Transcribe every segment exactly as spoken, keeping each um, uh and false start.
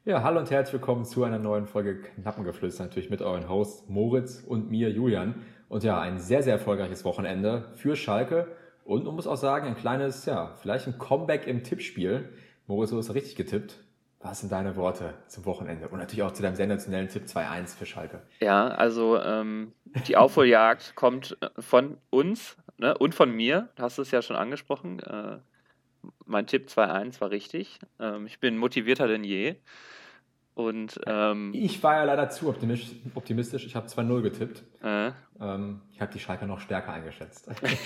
Ja, hallo und herzlich willkommen zu einer neuen Folge Knappengeflüster, natürlich mit euren Hosts Moritz und mir, Julian. Und ja, ein sehr, sehr erfolgreiches Wochenende für Schalke und man muss auch sagen, ein kleines, ja, vielleicht ein Comeback im Tippspiel. Moritz, du hast richtig getippt. Was sind deine Worte zum Wochenende? Und natürlich auch zu deinem sensationellen Tipp zwei eins für Schalke. Ja, also ähm, die Aufholjagd kommt äh, von uns, ne, und von mir. Du hast es ja schon angesprochen. Äh, mein Tipp zwei eins war richtig. Ähm, ich bin motivierter denn je. Und ähm, Ich war ja leider zu optimistisch. optimistisch. Ich habe zwei null getippt. äh, Ähm, ich habe die Schalker noch stärker eingeschätzt.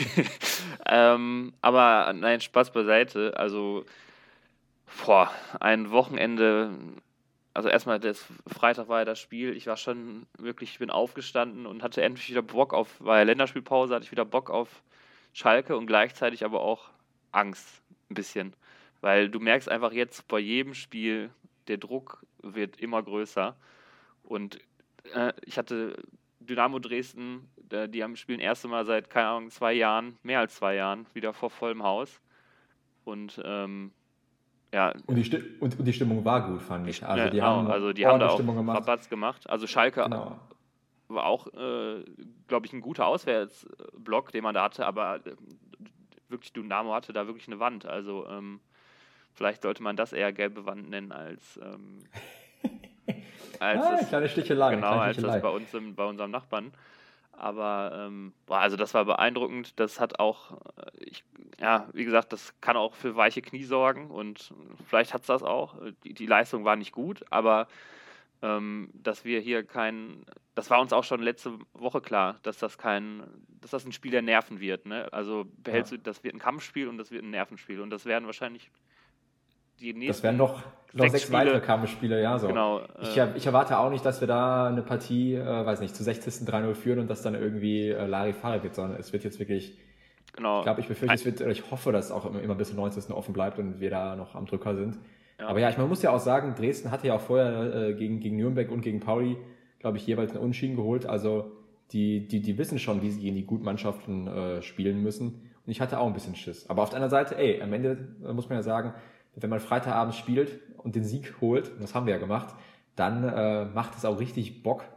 ähm, aber nein, Spaß beiseite. Also, boah, ein Wochenende. Also erstmal, das Freitag war ja das Spiel. Ich war schon wirklich, ich bin aufgestanden und hatte endlich wieder Bock auf, war ja Länderspielpause, hatte ich wieder Bock auf Schalke und gleichzeitig aber auch Angst ein bisschen. Weil du merkst einfach jetzt bei jedem Spiel, der Druck wird immer größer. Und äh, ich hatte Dynamo Dresden, äh, die haben spielen erste Mal seit, keine Ahnung, zwei Jahren, mehr als zwei Jahren, wieder vor vollem Haus. Und ähm, ja, Und die, Sti und, und die Stimmung war gut, fand ich. Also ja, die genau, haben also die haben da ordentlich auch Stimmung gemacht. Rabatz gemacht. Also Schalke Genau. war auch, äh, glaube ich, ein guter Auswärtsblock, den man da hatte, aber äh, wirklich Dynamo hatte da wirklich eine Wand. Also ähm, vielleicht sollte man das eher gelbe Wand nennen als, ähm, als Ah, es kleine Stichelei, genau kleine als das Stichelei. bei uns im, bei unserem Nachbarn. Aber ähm, boah, also das war beeindruckend. Das hat auch, äh, ich, ja, wie gesagt, das kann auch für weiche Knie sorgen und vielleicht hat es das auch. Die, die Leistung war nicht gut, aber ähm, dass wir hier kein, das war uns auch schon letzte Woche klar, dass das kein, dass das ein Spiel der Nerven wird. Ne? Also behältst Ja. du, das wird ein Kampfspiel und das wird ein Nervenspiel und das werden wahrscheinlich die Das wären nächsten noch, noch sechs sechs weitere Spiele, Kampfspiele, ja, so. genau, Ich, äh, ich erwarte auch nicht, dass wir da eine Partie, äh, weiß nicht, zu sechzigsten drei null führen und das dann irgendwie äh, Larifari wird, sondern es wird jetzt wirklich, ich genau, glaube, ich befürchte, es wird, oder ich hoffe, dass es auch immer, immer bis zum neunzigsten offen bleibt und wir da noch am Drücker sind. ja. Aber ja, ich man muss ja auch sagen, Dresden hatte ja auch vorher äh, gegen, gegen Nürnberg und gegen Pauli, glaube ich, jeweils einen Unentschieden geholt. Also die, die, die wissen schon, wie sie gegen die guten Mannschaften äh, spielen müssen. Und ich hatte auch ein bisschen Schiss. Aber auf der anderen Seite, ey, am Ende äh, muss man ja sagen, wenn man Freitagabend spielt und den Sieg holt, und das haben wir ja gemacht, dann äh, macht es auch richtig Bock,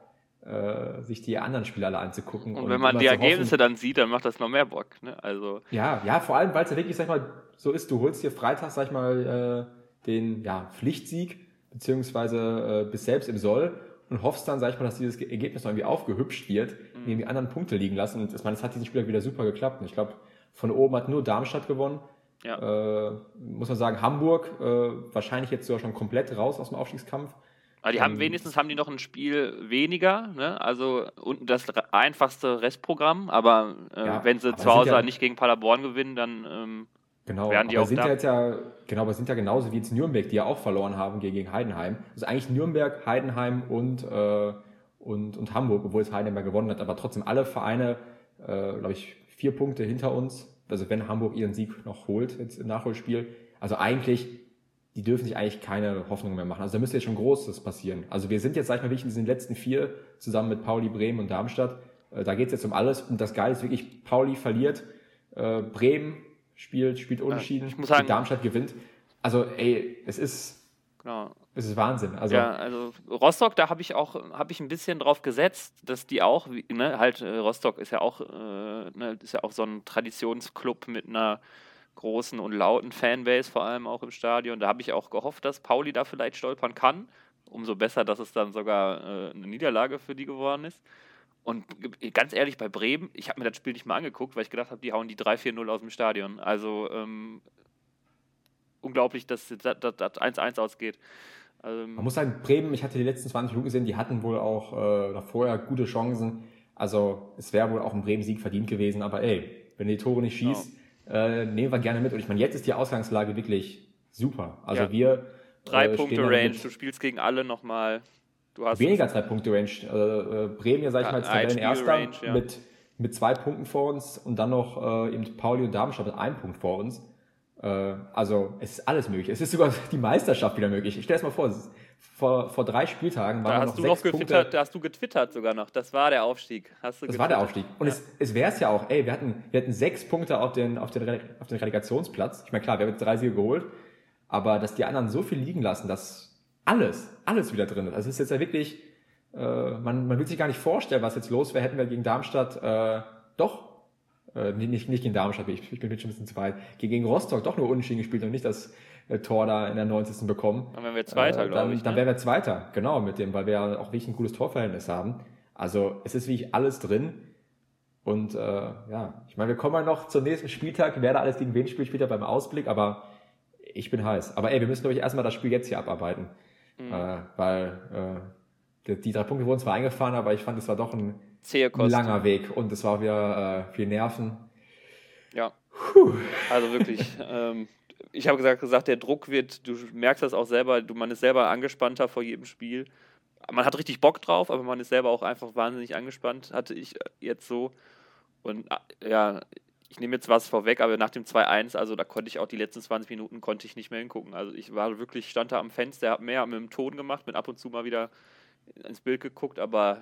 äh, sich die anderen Spiele alle anzugucken Und und wenn man immer die zu Ergebnisse hoffen, dann sieht, dann macht das noch mehr Bock. Ne? Also, ja, ja, vor allem, weil es ja wirklich, sag ich mal, so ist, du holst dir Freitag, sag ich mal, äh, den ja, Pflichtsieg, beziehungsweise äh, bist selbst im Soll und hoffst dann, sag ich mal, dass dieses Ge- Ergebnis noch irgendwie aufgehübscht wird, indem die anderen Punkte liegen lassen. Und ich meine, das hat diesen Spieler wieder super geklappt. Und ich glaube, von oben hat nur Darmstadt gewonnen. ja. Äh, muss man sagen, Hamburg äh, wahrscheinlich jetzt sogar schon komplett raus aus dem Aufstiegskampf. Aber die haben Ähm, wenigstens haben die noch ein Spiel weniger, ne? Also unten das re- einfachste Restprogramm, aber äh, ja, wenn sie aber zu sind Hause ja halt nicht gegen Paderborn gewinnen, dann ähm, Genau, wären die aber auch sind da. ja jetzt ja, genau, aber sind ja genauso wie jetzt Nürnberg, die ja auch verloren haben gegen, gegen Heidenheim. Also eigentlich Nürnberg, Heidenheim und, äh, und, und Hamburg, obwohl es Heidenheim ja gewonnen hat, aber trotzdem alle Vereine, äh, glaube ich, vier Punkte hinter uns. Also wenn Hamburg ihren Sieg noch holt, jetzt im Nachholspiel. Also eigentlich, die dürfen sich eigentlich keine Hoffnung mehr machen. Also da müsste jetzt schon Großes passieren. Also wir sind jetzt, sag ich mal, wirklich in diesen letzten vier, zusammen mit Pauli, Bremen und Darmstadt. Äh, da geht's jetzt um alles. Und das Geile ist wirklich, Pauli verliert, äh, Bremen spielt, spielt Äh, ich unentschieden, muss die sagen, Darmstadt gewinnt. Also, ey, es ist, genau. es ist Wahnsinn. Also, Ja, also Rostock, da habe ich auch, habe ich ein bisschen drauf gesetzt, dass die auch, wie- ne, halt äh, Rostock ist ja auch, äh, ne, ist ja auch so ein Traditionsclub mit einer großen und lauten Fanbase, vor allem auch im Stadion. Da habe ich auch gehofft, dass Pauli da vielleicht stolpern kann. Umso besser, dass es dann sogar äh, eine Niederlage für die geworden ist. Und g- ganz ehrlich, bei Bremen, ich habe mir das Spiel nicht mal angeguckt, weil ich gedacht habe, die hauen die drei vier null aus dem Stadion. Also ähm, unglaublich, dass das das- das eins eins ausgeht. man Ähm, muss sagen, Bremen, ich hatte die letzten zwanzig Minuten gesehen, die hatten wohl auch äh, noch vorher gute Chancen. Also, es wäre wohl auch ein Bremen-Sieg verdient gewesen. Aber ey, wenn du die Tore nicht genau. schießt, äh, nehmen wir gerne mit. Und ich meine, jetzt ist die Ausgangslage wirklich super. Ja, Also, wir drei äh, Punkte stehen dann Range, mit du spielst gegen alle nochmal. Du hast weniger es, als drei Punkte Range. Äh, äh, Bremen, ja, sag ich ja, mal, als ein Spiel Range, Tabellenerster ja. mit, mit zwei Punkten vor uns und dann noch äh, eben Pauli und Darmstadt mit einem Punkt vor uns. Äh, also es ist alles möglich. Es ist sogar die Meisterschaft wieder möglich. Ich stell dir das mal vor, es ist, vor, vor drei Spieltagen waren Da wir hast noch du noch sechs getwittert, Punkte. da hast du getwittert sogar noch. Das war der Aufstieg. Hast du Das war der getwittert? Aufstieg. Und Ja. es, es wäre es ja auch, ey, wir hatten, wir hatten sechs Punkte auf den, auf den, Rele- auf den Relegationsplatz. Ich meine, klar, wir haben jetzt drei Siege geholt, aber dass die anderen so viel liegen lassen, das, alles, alles wieder drin ist. Also es ist jetzt ja wirklich, äh, man, man will sich gar nicht vorstellen, was jetzt los wäre, hätten wir gegen Darmstadt, äh, doch, äh, nicht, nicht gegen Darmstadt, ich, ich bin jetzt schon ein bisschen zu weit, gegen Rostock doch nur unentschieden gespielt und nicht das äh, Tor da in der neunzigsten bekommen. Dann wären wir Zweiter, äh, glaube ich. Dann ne? wären wir Zweiter, genau, mit dem, weil wir ja auch wirklich ein gutes Torverhältnis haben. Also es ist wirklich alles drin. Und äh, ja, ich meine, wir kommen ja noch zum nächsten Spieltag, wer da alles gegen wen spielt, später beim Ausblick, aber ich bin heiß. Aber ey, wir müssen, glaube ich, erstmal das Spiel jetzt hier abarbeiten. Mhm. Äh, weil äh, die, die drei Punkte wurden zwar eingefahren, aber ich fand, es war doch ein langer Weg und es war wieder äh, viel Nerven. Ja, Puh. also wirklich. ähm, ich habe gesagt, gesagt, der Druck wird, du merkst das auch selber, du, man ist selber angespannter vor jedem Spiel. Man hat richtig Bock drauf, aber man ist selber auch einfach wahnsinnig angespannt, hatte ich jetzt so. Und ja, ich nehme jetzt was vorweg, aber nach dem zwei eins, also da konnte ich auch die letzten zwanzig Minuten konnte ich nicht mehr hingucken. Also ich war wirklich, stand da am Fenster, habe mehr mit dem Ton gemacht, bin ab und zu mal wieder ins Bild geguckt, aber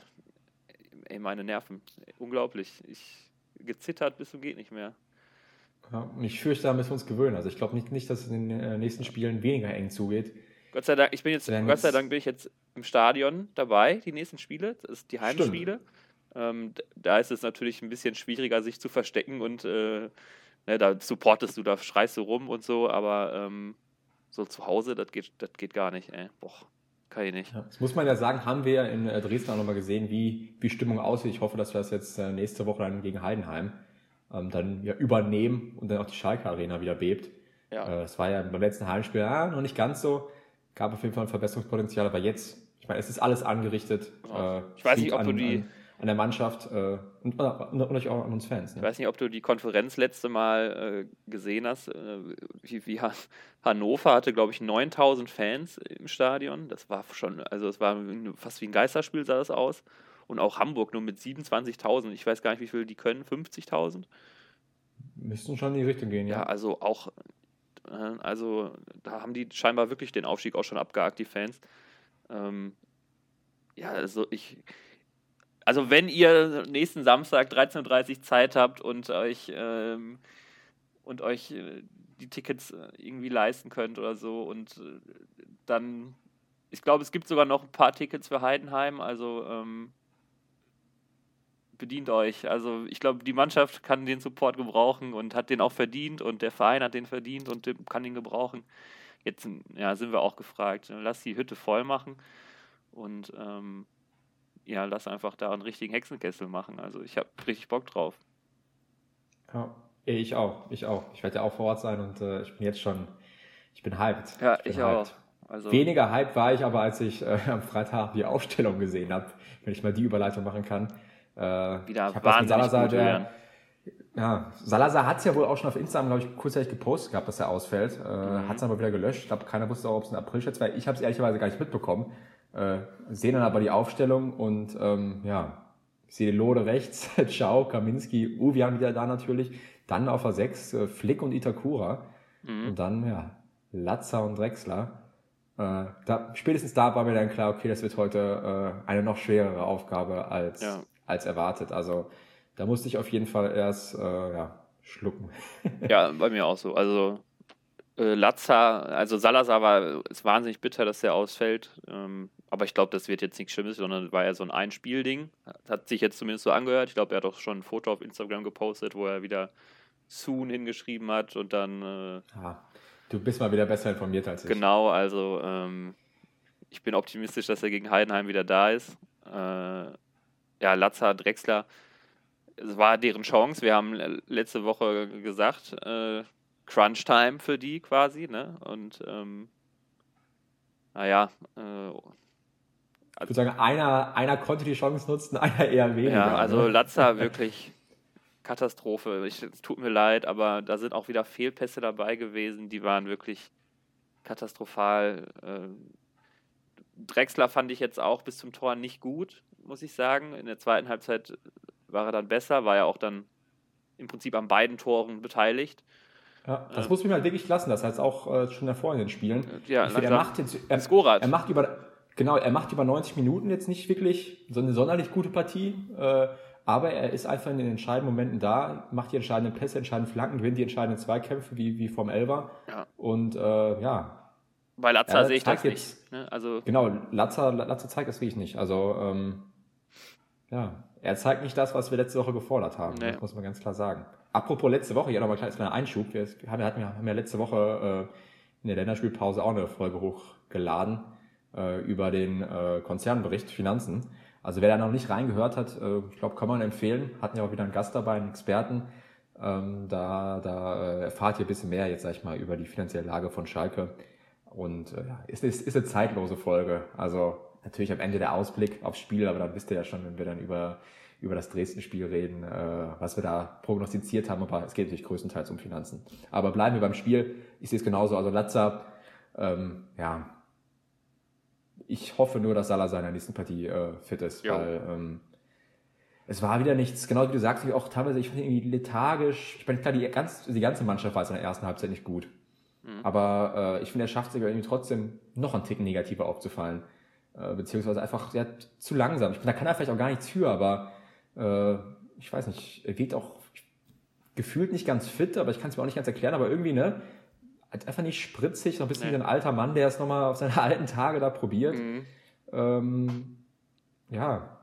ey, meine Nerven, unglaublich. Ich gezittert bis zum geht nicht mehr. Ja, ich fürchte, da müssen wir uns gewöhnen. Also ich glaube nicht, nicht, dass es in den nächsten Spielen weniger eng zugeht. Gott sei Dank, ich bin jetzt, Gott sei Dank bin ich jetzt im Stadion dabei, die nächsten Spiele, das ist die Heimspiele. Ähm, da ist es natürlich ein bisschen schwieriger, sich zu verstecken und äh, ne, da supportest du, da schreist du rum und so, aber ähm, so zu Hause, das geht, das geht gar nicht, ey. Boah, kann ich nicht. Ja, das muss man ja sagen, haben wir in Dresden auch nochmal gesehen, wie, wie Stimmung aussieht. Ich hoffe, dass wir das jetzt nächste Woche dann gegen Heidenheim ähm, dann ja übernehmen und dann auch die Schalke Arena wieder bebt. Ja. Äh, das war ja beim letzten Heimspiel ja, noch nicht ganz so. Gab auf jeden Fall ein Verbesserungspotenzial, aber jetzt, ich meine, es ist alles angerichtet. Ja. Äh, ich weiß nicht, ob an, du die... An, an der Mannschaft äh, und, und, und auch an uns Fans. Ne? Ich weiß nicht, ob du die Konferenz letzte Mal äh, gesehen hast. Äh, wie, wie Hannover hatte, glaube ich, neuntausend Fans im Stadion. Das war schon, also es war fast wie ein Geisterspiel, sah das aus. Und auch Hamburg nur mit siebenundzwanzigtausend. Ich weiß gar nicht, wie viel die können. fünfzigtausend? Müssten schon in die Richtung gehen, ja. Ja, also auch, äh, also da haben die scheinbar wirklich den Aufstieg auch schon abgehakt, die Fans. Ähm, ja, also ich... Also wenn ihr nächsten Samstag dreizehn Uhr dreißig Zeit habt und euch, ähm, und euch äh, die Tickets irgendwie leisten könnt oder so und äh, dann, ich glaube, es gibt sogar noch ein paar Tickets für Heidenheim, also ähm, bedient euch. Also ich glaube, die Mannschaft kann den Support gebrauchen und hat den auch verdient und der Verein hat den verdient und kann den gebrauchen. Jetzt ja, sind wir auch gefragt. Lass die Hütte voll machen und ähm, ja, lass einfach da einen richtigen Hexenkessel machen. Also ich habe richtig Bock drauf. Ja, ich auch, ich auch. Ich werde ja auch vor Ort sein und äh, ich bin jetzt schon, ich bin hyped. Ja, ich, ich auch. Also weniger hyped war ich aber, als ich äh, am Freitag die Aufstellung gesehen habe, wenn ich mal die Überleitung machen kann. Äh, Wieder ich wahnsinnig Salazar, gut der, ja, Salazar hat es ja wohl auch schon auf Instagram, glaube ich, kurzzeitig gepostet gehabt, dass er ausfällt. Äh, mhm. Hat es aber wieder gelöscht. Ich glaube, keiner wusste auch, ob es ein April-Scherz war. Ich habe es ehrlicherweise gar nicht mitbekommen. Äh, sehen dann aber die Aufstellung und ähm, ja, ich sehe Lode rechts, Ciao, Kaminski, Uwian wieder da natürlich, dann auf der sechs äh, Flick und Itakura mhm. und dann ja Latza und Drexler. Äh, da, spätestens da war mir dann klar, okay, das wird heute äh, eine noch schwerere Aufgabe als, ja. als erwartet. Also da musste ich auf jeden Fall erst äh, ja, schlucken. Ja, bei mir auch so. Also äh, Latza, also Salazar war ist wahnsinnig bitter, dass er ausfällt. Ähm, aber ich glaube, das wird jetzt nichts Schlimmes, sondern war ja so ein Einspielding. Hat sich jetzt zumindest so angehört. Ich glaube, er hat auch schon ein Foto auf Instagram gepostet, wo er wieder soon hingeschrieben hat und dann... Äh, ah, du bist mal wieder besser informiert als ich. Genau, also ähm, ich bin optimistisch, dass er gegen Heidenheim wieder da ist. Äh, ja, Latza, Drexler, es war deren Chance. Wir haben letzte Woche gesagt, äh, Crunch-Time für die quasi, ne? Und ähm, naja, äh, ich würde sagen, einer, einer konnte die Chance nutzen, einer eher weniger. Ja, also ne? Latza wirklich Katastrophe. Ich, es tut mir leid, aber da sind auch wieder Fehlpässe dabei gewesen, die waren wirklich katastrophal. Äh, Drexler fand ich jetzt auch bis zum Tor nicht gut, muss ich sagen. In der zweiten Halbzeit war er dann besser, war ja auch dann im Prinzip an beiden Toren beteiligt. Ja, das äh, muss man halt wirklich lassen, das heißt auch äh, schon davor in den Spielen. Ja, ich finde, er macht jetzt, er, er macht über Genau, er macht über neunzig Minuten jetzt nicht wirklich so eine sonderlich gute Partie, äh, aber er ist einfach in den entscheidenden Momenten da, macht die entscheidenden Pässe, entscheidenden Flanken, gewinnt die entscheidenden Zweikämpfe wie, wie vom Elfer. Ja. Und äh, ja, Bei Latza Er sehe ich das zeigt nicht. jetzt, Ne? Also, genau, Latza, Latza zeigt das wirklich nicht. Also, ähm, ja, er zeigt nicht das, was wir letzte Woche gefordert haben. nee. Das muss man ganz klar sagen. Apropos letzte Woche, ja nochmal ein kleiner Einschub. Wir haben ja, hatten ja- haben ja letzte Woche äh, in der Länderspielpause auch eine Folge hochgeladen äh, über den äh, Konzernbericht Finanzen. Also wer da noch nicht reingehört hat, äh, ich glaube, kann man empfehlen. Hatten ja auch wieder einen Gast dabei, einen Experten. Ähm, da da äh, erfahrt ihr ein bisschen mehr jetzt, sag ich mal, über die finanzielle Lage von Schalke. Und äh, ja, es ist, ist eine zeitlose Folge. Also natürlich am Ende der Ausblick aufs Spiel, aber dann wisst ihr ja schon, wenn wir dann über, über das Dresden-Spiel reden, äh, was wir da prognostiziert haben. Aber es geht natürlich größtenteils um Finanzen. Aber bleiben wir beim Spiel. Ich sehe es genauso. Also Latza, ähm, ja, ich hoffe nur, dass Salazar in der nächsten Partie äh, fit ist, Jo. weil ähm, es war wieder nichts, genau wie du sagst, auch teilweise, ich fand irgendwie lethargisch. Ich meine, klar, die, ganz, die ganze Mannschaft war jetzt in der ersten Halbzeit nicht gut. Mhm. Aber äh, ich finde, er schafft es irgendwie trotzdem noch einen Ticken negativer aufzufallen. Äh, beziehungsweise einfach ja, zu langsam. Ich meine, da kann er vielleicht auch gar nichts für, aber äh, ich weiß nicht, er geht auch gefühlt nicht ganz fit, aber ich kann es mir auch nicht ganz erklären, aber irgendwie, ne, halt einfach nicht spritzig, noch ein bisschen Nee. wie ein alter Mann, der es nochmal auf seine alten Tage da probiert. Mhm. Ähm, ja,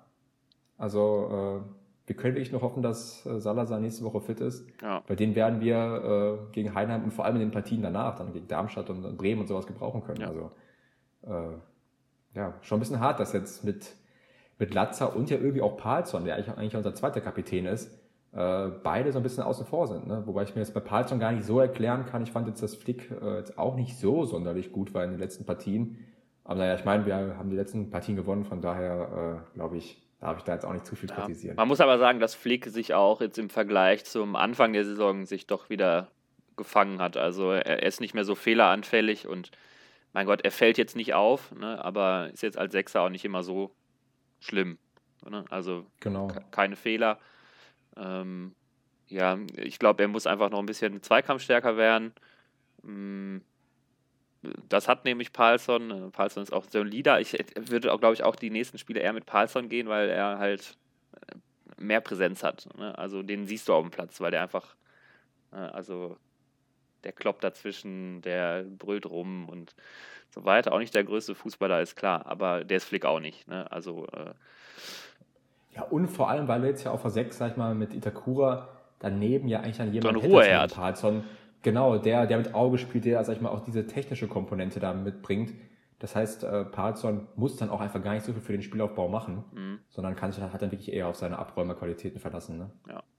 also äh, wir können wirklich nur hoffen, dass äh, Salazar nächste Woche fit ist. Ja. Bei denen werden wir äh, gegen Heidenheim und vor allem in den Partien danach, dann gegen Darmstadt und, und Bremen und sowas gebrauchen können. Ja. Also äh, ja, schon ein bisschen hart, dass jetzt mit, mit Latza und ja irgendwie auch Palsson, der eigentlich, eigentlich unser zweiter Kapitän ist, äh, beide so ein bisschen außen vor sind. Ne? Wobei ich mir jetzt bei Palsson gar nicht so erklären kann. Ich fand jetzt, dass Flick äh, jetzt auch nicht so sonderlich gut war in den letzten Partien. Aber naja, ich meine, wir haben die letzten Partien gewonnen, von daher äh, glaube ich, darf ich da jetzt auch nicht zu viel Ja. kritisieren. Man muss aber sagen, dass Flick sich auch jetzt im Vergleich zum Anfang der Saison sich doch wieder gefangen hat. Also er ist nicht mehr so fehleranfällig und mein Gott, er fällt jetzt nicht auf, ne, aber ist jetzt als Sechser auch nicht immer so schlimm. Ne? Also Genau. ke- keine Fehler. Ähm, ja, ich glaube, er muss einfach noch ein bisschen zweikampfstärker werden. Mm, Das hat nämlich Palsson. Äh, Palsson ist auch so ein Leader. Ich äh, würde auch, glaube ich, auch die nächsten Spiele eher mit Palsson gehen, weil er halt äh, mehr Präsenz hat. Ne? Also den siehst du auf dem Platz, weil der einfach, äh, also der kloppt dazwischen, der brüllt rum und so weiter. Auch nicht der größte Fußballer, ist klar, aber der ist Flick auch nicht. Ne? Also äh, Ja, und vor allem, weil wir jetzt ja auf der sechs, sag ich mal, mit Itakura daneben ja eigentlich an jemanden So eine Ruhe hättest hat. mit Palsson. Genau, der, der mit Auge spielt, der, sag ich mal, auch diese technische Komponente da mitbringt. Das heißt, äh, Palsson muss dann auch einfach gar nicht so viel für den Spielaufbau machen, Mhm. sondern kann sich dann, hat dann wirklich eher auf seine Abräumerqualitäten verlassen. Ne?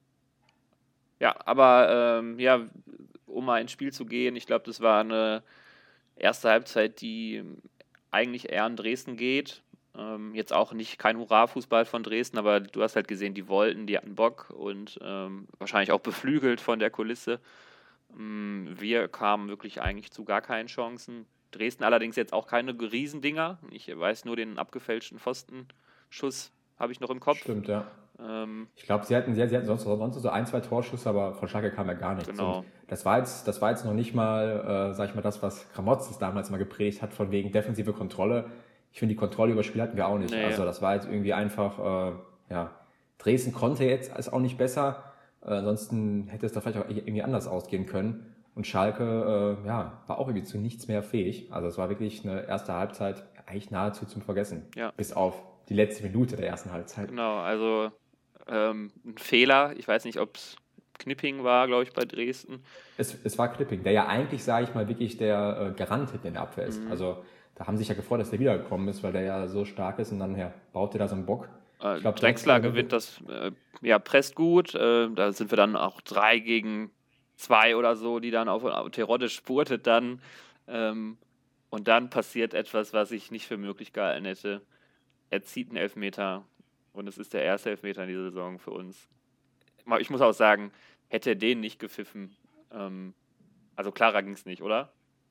Ja, aber ähm, ja, um mal ins Spiel zu gehen, ich glaube, das war eine erste Halbzeit, die eigentlich eher an Dresden geht. Ähm, jetzt auch nicht kein Hurra-Fußball von Dresden, aber du hast halt gesehen, die wollten, die hatten Bock und ähm, wahrscheinlich auch beflügelt von der Kulisse. Ähm, wir kamen wirklich eigentlich zu gar keinen Chancen. Dresden allerdings jetzt auch keine Riesendinger. Ich weiß nur den abgefälschten Pfostenschuss, habe ich noch im Kopf. Stimmt, ja. Ähm, Ich glaube, sie hatten, sie hatten sonst, sonst so ein, zwei Torschüsse, aber von Schalke kam ja gar nichts. Genau. Und das war jetzt, das war jetzt noch nicht mal, äh, sag ich mal, das, was Kramotzes damals mal gepredigt hat, von wegen defensive Kontrolle. Ich finde, die Kontrolle über das Spiel hatten wir auch nicht. Nee. Also das war jetzt irgendwie einfach, äh, ja, Dresden konnte jetzt ist auch nicht besser. Äh, ansonsten hätte es da vielleicht auch irgendwie anders ausgehen können. Und Schalke, äh, ja, war auch irgendwie zu nichts mehr fähig. Also es war wirklich eine erste Halbzeit eigentlich nahezu zum Vergessen. Ja. Bis auf die letzte Minute der ersten Halbzeit. Genau, also ähm, ein Fehler. Ich weiß nicht, ob es Knipping war, glaube ich, bei Dresden. Es, es war Knipping, der ja eigentlich, sage ich mal, wirklich der äh, Garant hinten in der Abwehr ist. Mhm. Also da haben sich ja gefreut, dass der wiedergekommen ist, weil der ja so stark ist und dann ja, baut der da so einen Bock. Äh, Ich glaub, Drexler trotzdem- gewinnt das, äh, ja, presst gut. Äh, da sind wir dann auch drei gegen zwei oder so, die dann auf auf Terodde spurtet dann. Ähm, und dann passiert etwas, was ich nicht für möglich gehalten hätte. Er zieht einen Elfmeter und es ist der erste Elfmeter in dieser Saison für uns. Mal- Ich muss auch sagen, hätte er den nicht gepfiffen, ähm, also klarer ging es nicht, oder?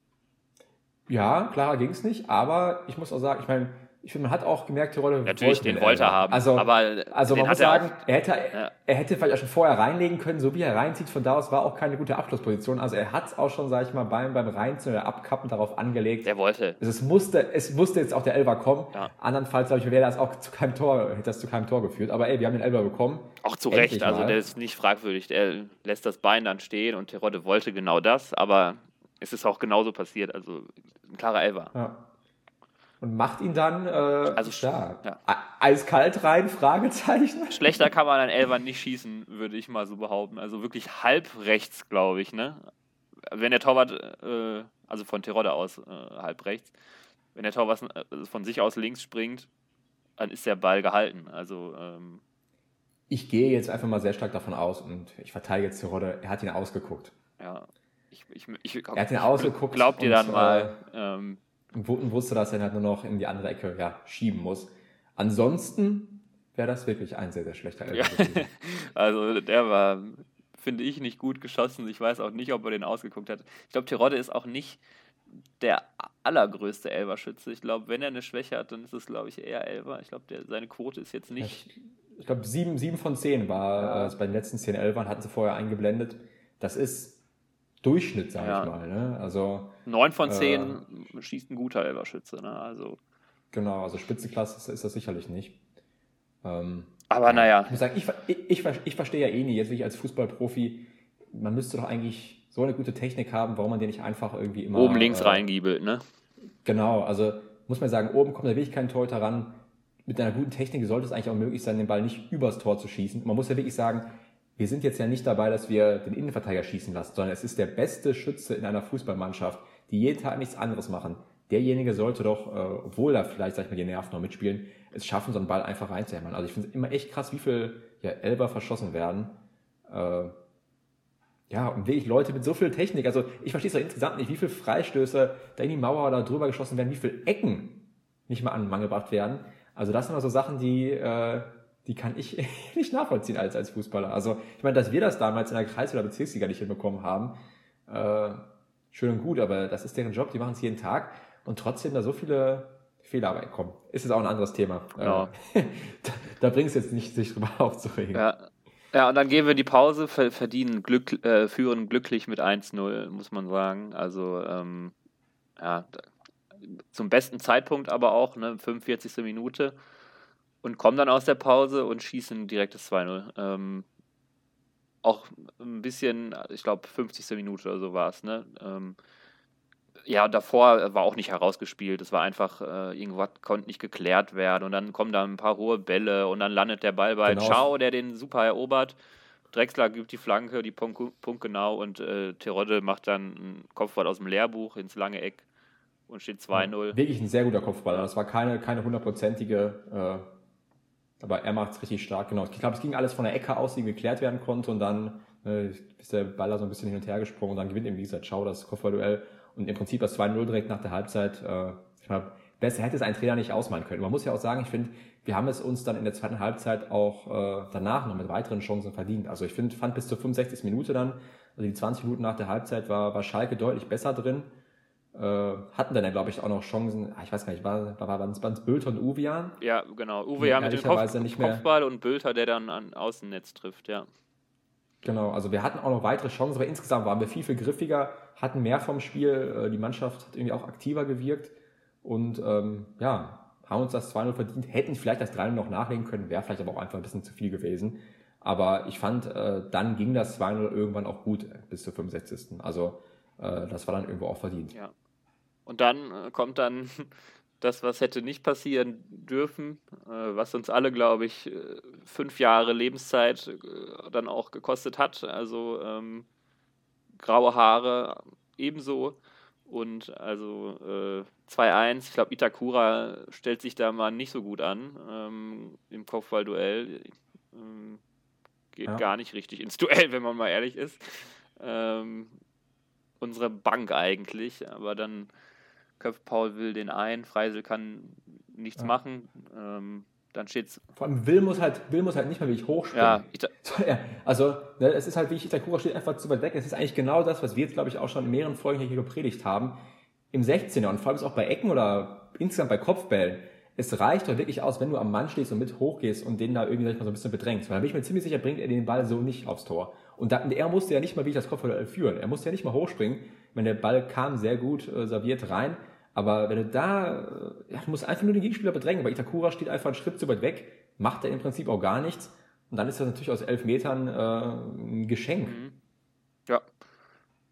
Ja, klarer ging es nicht, aber ich muss auch sagen, ich meine, ich finde, man hat auch gemerkt, die Rolle Natürlich, den wollte er haben. Also, aber also den man muss hat er sagen, auch, er hätte, Ja. er hätte vielleicht auch schon vorher reinlegen können, so wie er reinzieht, von da aus war auch keine gute Abschlussposition. Also er hat es auch schon, sag ich mal, beim, beim Reinziehen oder Abkappen darauf angelegt. der wollte. Also es musste, es musste jetzt auch der Elfer kommen. Ja. Andernfalls, glaube ich, wäre das auch zu keinem Tor, hätte das zu keinem Tor geführt. Aber ey, wir haben den Elfer bekommen. Auch zu Endlich Recht, also mal. der ist nicht fragwürdig. Der lässt das Bein dann stehen und Terodde wollte genau das, aber es ist auch genauso passiert, also ein klarer Elfer. Ja. Und macht ihn dann äh, also, ja, ja. eiskalt rein, Fragezeichen. Schlechter kann man einen Elfer nicht schießen, würde ich mal so behaupten. Also wirklich halb rechts, glaube ich, ne? Wenn der Torwart, äh, also von Terodde aus äh, halb rechts, wenn der Torwart äh, von sich aus links springt, dann ist der Ball gehalten. Also ähm, ich gehe jetzt einfach mal sehr stark davon aus und ich verteidige jetzt Terodde, er hat ihn ausgeguckt. Ja, ich, ich, ich, er hat ihn ich ausgeguckt. Glaubt ihr dann und, mal... Ähm, und wusste, dass er halt nur noch in die andere Ecke ja, schieben muss. Ansonsten wäre das wirklich ein sehr, sehr schlechter Elfer. Ja. Also der war, finde ich, nicht gut geschossen. Ich weiß auch nicht, ob er den ausgeguckt hat. Ich glaube, Terodde ist auch nicht der allergrößte Elferschütze. Ich glaube, wenn er eine Schwäche hat, dann ist es, glaube ich, eher Elfer. Ich glaube, seine Quote ist jetzt nicht... Ich, ich glaube, sieben, sieben von zehn war ja. äh, bei den letzten zehn Elfern, hatten sie vorher eingeblendet. Das ist Durchschnitt, sage ja. ich mal. Ne? Also neun von zehn äh, schießt ein guter Elferschütze. Ne? Also, genau, also Spitzenklasse ist, ist das sicherlich nicht. Ähm, Aber ja, naja. Ich muss sagen, ich, ich, ich, ich verstehe ja eh nie, jetzt wie ich als Fußballprofi, man müsste doch eigentlich so eine gute Technik haben, warum man den nicht einfach irgendwie immer... Oben links äh, reingiebelt, ne? Genau, also muss man sagen, oben kommt da wirklich kein Torhüter ran. Mit einer guten Technik sollte es eigentlich auch möglich sein, den Ball nicht übers Tor zu schießen. Man muss ja wirklich sagen, wir sind jetzt ja nicht dabei, dass wir den Innenverteidiger schießen lassen, sondern es ist der beste Schütze in einer Fußballmannschaft, die jeden Tag nichts anderes machen. Derjenige sollte doch, äh, obwohl da vielleicht, sag ich mal, die Nerven noch mitspielen, es schaffen, so einen Ball einfach reinzuhämmern. Also ich finde es immer echt krass, wie viel ja, Elfer verschossen werden. Äh, ja, und wirklich Leute mit so viel Technik. Also ich verstehe es doch insgesamt nicht, wie viele Freistöße da in die Mauer oder drüber geschossen werden, wie viele Ecken nicht mal an den Mann gebracht werden. Also das sind also Sachen, die... Äh, die kann ich nicht nachvollziehen als, als Fußballer. Also ich meine, dass wir das damals in der Kreis- oder Bezirksliga nicht hinbekommen haben, äh, schön und gut, aber das ist deren Job, die machen es jeden Tag und trotzdem da so viele Fehler aber kommen. Ist jetzt auch ein anderes Thema. Ja. Äh, da da bringt es jetzt nicht, sich drüber aufzuregen. Ja. Ja, und dann gehen wir in die Pause, verdienen Glück, äh, führen glücklich mit eins null, muss man sagen. Also ähm, ja, zum besten Zeitpunkt aber auch, ne, fünfundvierzigste Minute. Und kommen dann aus der Pause und schießen direkt das zwei null. Ähm, auch ein bisschen, ich glaube, fünfzigste Minute oder so war es, ne? Ähm, ja, davor war auch nicht herausgespielt. Es war einfach, äh, irgendwas konnte nicht geklärt werden. Und dann kommen da ein paar hohe Bälle und dann landet der Ball bei genau. Ciao, der den super erobert. Drexler gibt die Flanke, die Punkt, Punkt genau. Und äh, Terodde macht dann einen Kopfball aus dem Lehrbuch ins lange Eck und steht zwei null. Ja, wirklich ein sehr guter Kopfball. Das war keine, keine hundertprozentige... Äh Aber er macht es richtig stark, genau. Ich glaube, es ging alles von der Ecke aus, die geklärt werden konnte und dann äh, ist der Ball da so ein bisschen hin und her gesprungen und dann gewinnt eben, wie gesagt, Schau das Kopfballduell und im Prinzip das zwei null direkt nach der Halbzeit. Äh, ich meine, besser hätte es ein Trainer nicht ausmalen können. Man muss ja auch sagen, ich finde, wir haben es uns dann in der zweiten Halbzeit auch äh, danach noch mit weiteren Chancen verdient. Also ich finde, fand bis zur fünfundsechzigsten Minute dann, also die zwanzig Minuten nach der Halbzeit war, war Schalke deutlich besser drin. Äh, hatten dann ja, glaube ich, auch noch Chancen, ich weiß gar nicht, war, war, waren es Bülter und Uwean? Ja, genau, Uwean mit dem Kopf, nicht mehr, Kopfball und Bülter, der dann an Außennetz trifft, ja. Genau, also wir hatten auch noch weitere Chancen, aber insgesamt waren wir viel, viel griffiger, hatten mehr vom Spiel, die Mannschaft hat irgendwie auch aktiver gewirkt und ähm, ja, haben uns das zwei null verdient, hätten vielleicht das drei null noch nachlegen können, wäre vielleicht aber auch einfach ein bisschen zu viel gewesen. Aber ich fand, äh, dann ging das zwei null irgendwann auch gut bis zur fünfundsechzigsten Also äh, das war dann irgendwo auch verdient. Ja. Und dann äh, kommt dann das, was hätte nicht passieren dürfen, äh, was uns alle, glaube ich, äh, fünf Jahre Lebenszeit äh, dann auch gekostet hat. Also ähm, graue Haare ebenso. Und also äh, zwei eins, ich glaube, Itakura stellt sich da mal nicht so gut an ähm, im Kopfballduell. Ähm, geht ja. gar nicht richtig ins Duell, wenn man mal ehrlich ist. Ähm, unsere Bank eigentlich, aber dann köpft Paul Will den ein, Freisel kann nichts ja. machen, ähm, dann steht's... Vor allem Will muss halt, Will muss halt nicht mehr wirklich hochspringen. Ja, also ne, es ist halt wie Itakura steht einfach zu weit weg, es ist eigentlich genau das, was wir jetzt, glaube ich, auch schon in mehreren Folgen hier gepredigt haben, im sechzehner und vor allem auch bei Ecken oder insgesamt bei Kopfbällen, es reicht doch wirklich aus, wenn du am Mann stehst und mit hochgehst und den da irgendwie, sag ich mal, so ein bisschen bedrängst, weil da bin ich mir ziemlich sicher, bringt er den Ball so nicht aufs Tor. Und da, er musste ja nicht mal wie ich das Kopfball führen. Er musste ja nicht mal hochspringen. Ich meine, der Ball kam sehr gut äh, serviert rein. Aber wenn du da, äh, ja, du musst einfach nur den Gegenspieler bedrängen. Aber Itakura steht einfach einen Schritt zu weit weg, macht er im Prinzip auch gar nichts. Und dann ist das natürlich aus elf Metern äh, ein Geschenk. Mhm. Ja.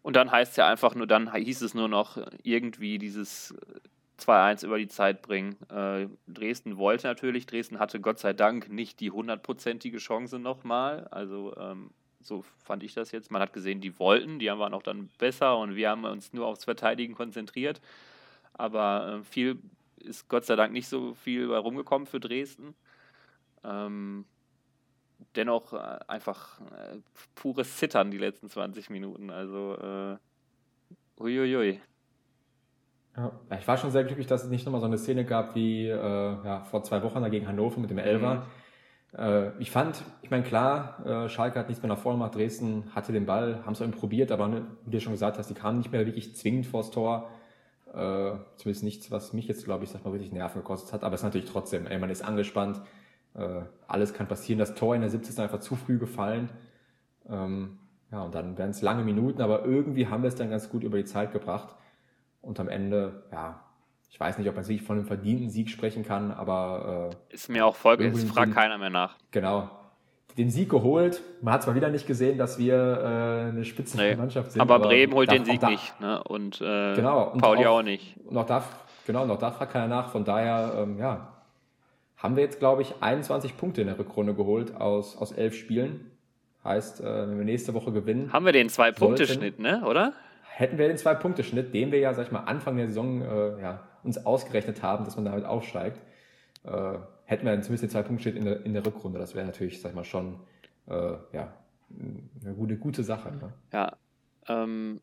Und dann heißt es ja einfach nur, dann hieß es nur noch irgendwie dieses zwei eins über die Zeit bringen. Äh, Dresden wollte natürlich, Dresden hatte Gott sei Dank nicht die hundertprozentige Chance nochmal. Also ähm, so fand ich das jetzt. Man hat gesehen, die wollten, die waren auch dann besser und wir haben uns nur aufs Verteidigen konzentriert. Aber äh, viel ist Gott sei Dank nicht so viel bei rumgekommen für Dresden. Ähm, dennoch äh, einfach äh, pures Zittern die letzten zwanzig Minuten. Also äh, uiuiui. Ja, ich war schon sehr glücklich, dass es nicht nochmal so eine Szene gab wie äh, ja, vor zwei Wochen dagegen Hannover mit dem Elfer. Mhm. Äh, ich fand, ich meine klar, äh, Schalke hat nichts mehr nach vorne gemacht, Dresden hatte den Ball, haben es eben probiert, aber ne, wie du schon gesagt hast, die kamen nicht mehr wirklich zwingend vors Tor. Äh, zumindest nichts, was mich jetzt, glaube ich, sag mal, wirklich Nerven gekostet hat, aber es ist natürlich trotzdem, ey, man ist angespannt, äh, alles kann passieren, das Tor in der siebzigsten einfach zu früh gefallen. Ähm, ja, und dann werden es lange Minuten, aber irgendwie haben wir es dann ganz gut über die Zeit gebracht. Und am Ende, ja, ich weiß nicht, ob man sich von einem verdienten Sieg sprechen kann, aber... Äh, ist mir auch vollkommen, es fragt keiner mehr nach. Genau. Den Sieg geholt. Man hat zwar wieder nicht gesehen, dass wir äh, eine Spitzenmannschaft nee, sind. Aber, aber Bremen holt den Sieg da, nicht. Ne? Und, äh, genau, und Pauli auch, auch nicht. Noch da, genau, noch da fragt keiner nach. Von daher, ähm, ja, haben wir jetzt, glaube ich, einundzwanzig Punkte in der Rückrunde geholt aus, aus elf Spielen. Heißt, äh, wenn wir nächste Woche gewinnen... Haben wir den Zwei-Punkte-Schnitt, ne? Oder? Hätten wir den Zwei-Punkte-Schnitt, den wir ja, sag ich mal, Anfang der Saison äh, ja, uns ausgerechnet haben, dass man damit aufsteigt, äh, hätten wir zumindest den Zwei-Punkte-Schnitt in der, in der Rückrunde. Das wäre natürlich, sag ich mal, schon äh, ja, eine gute, gute Sache. Ne? Ja, ähm,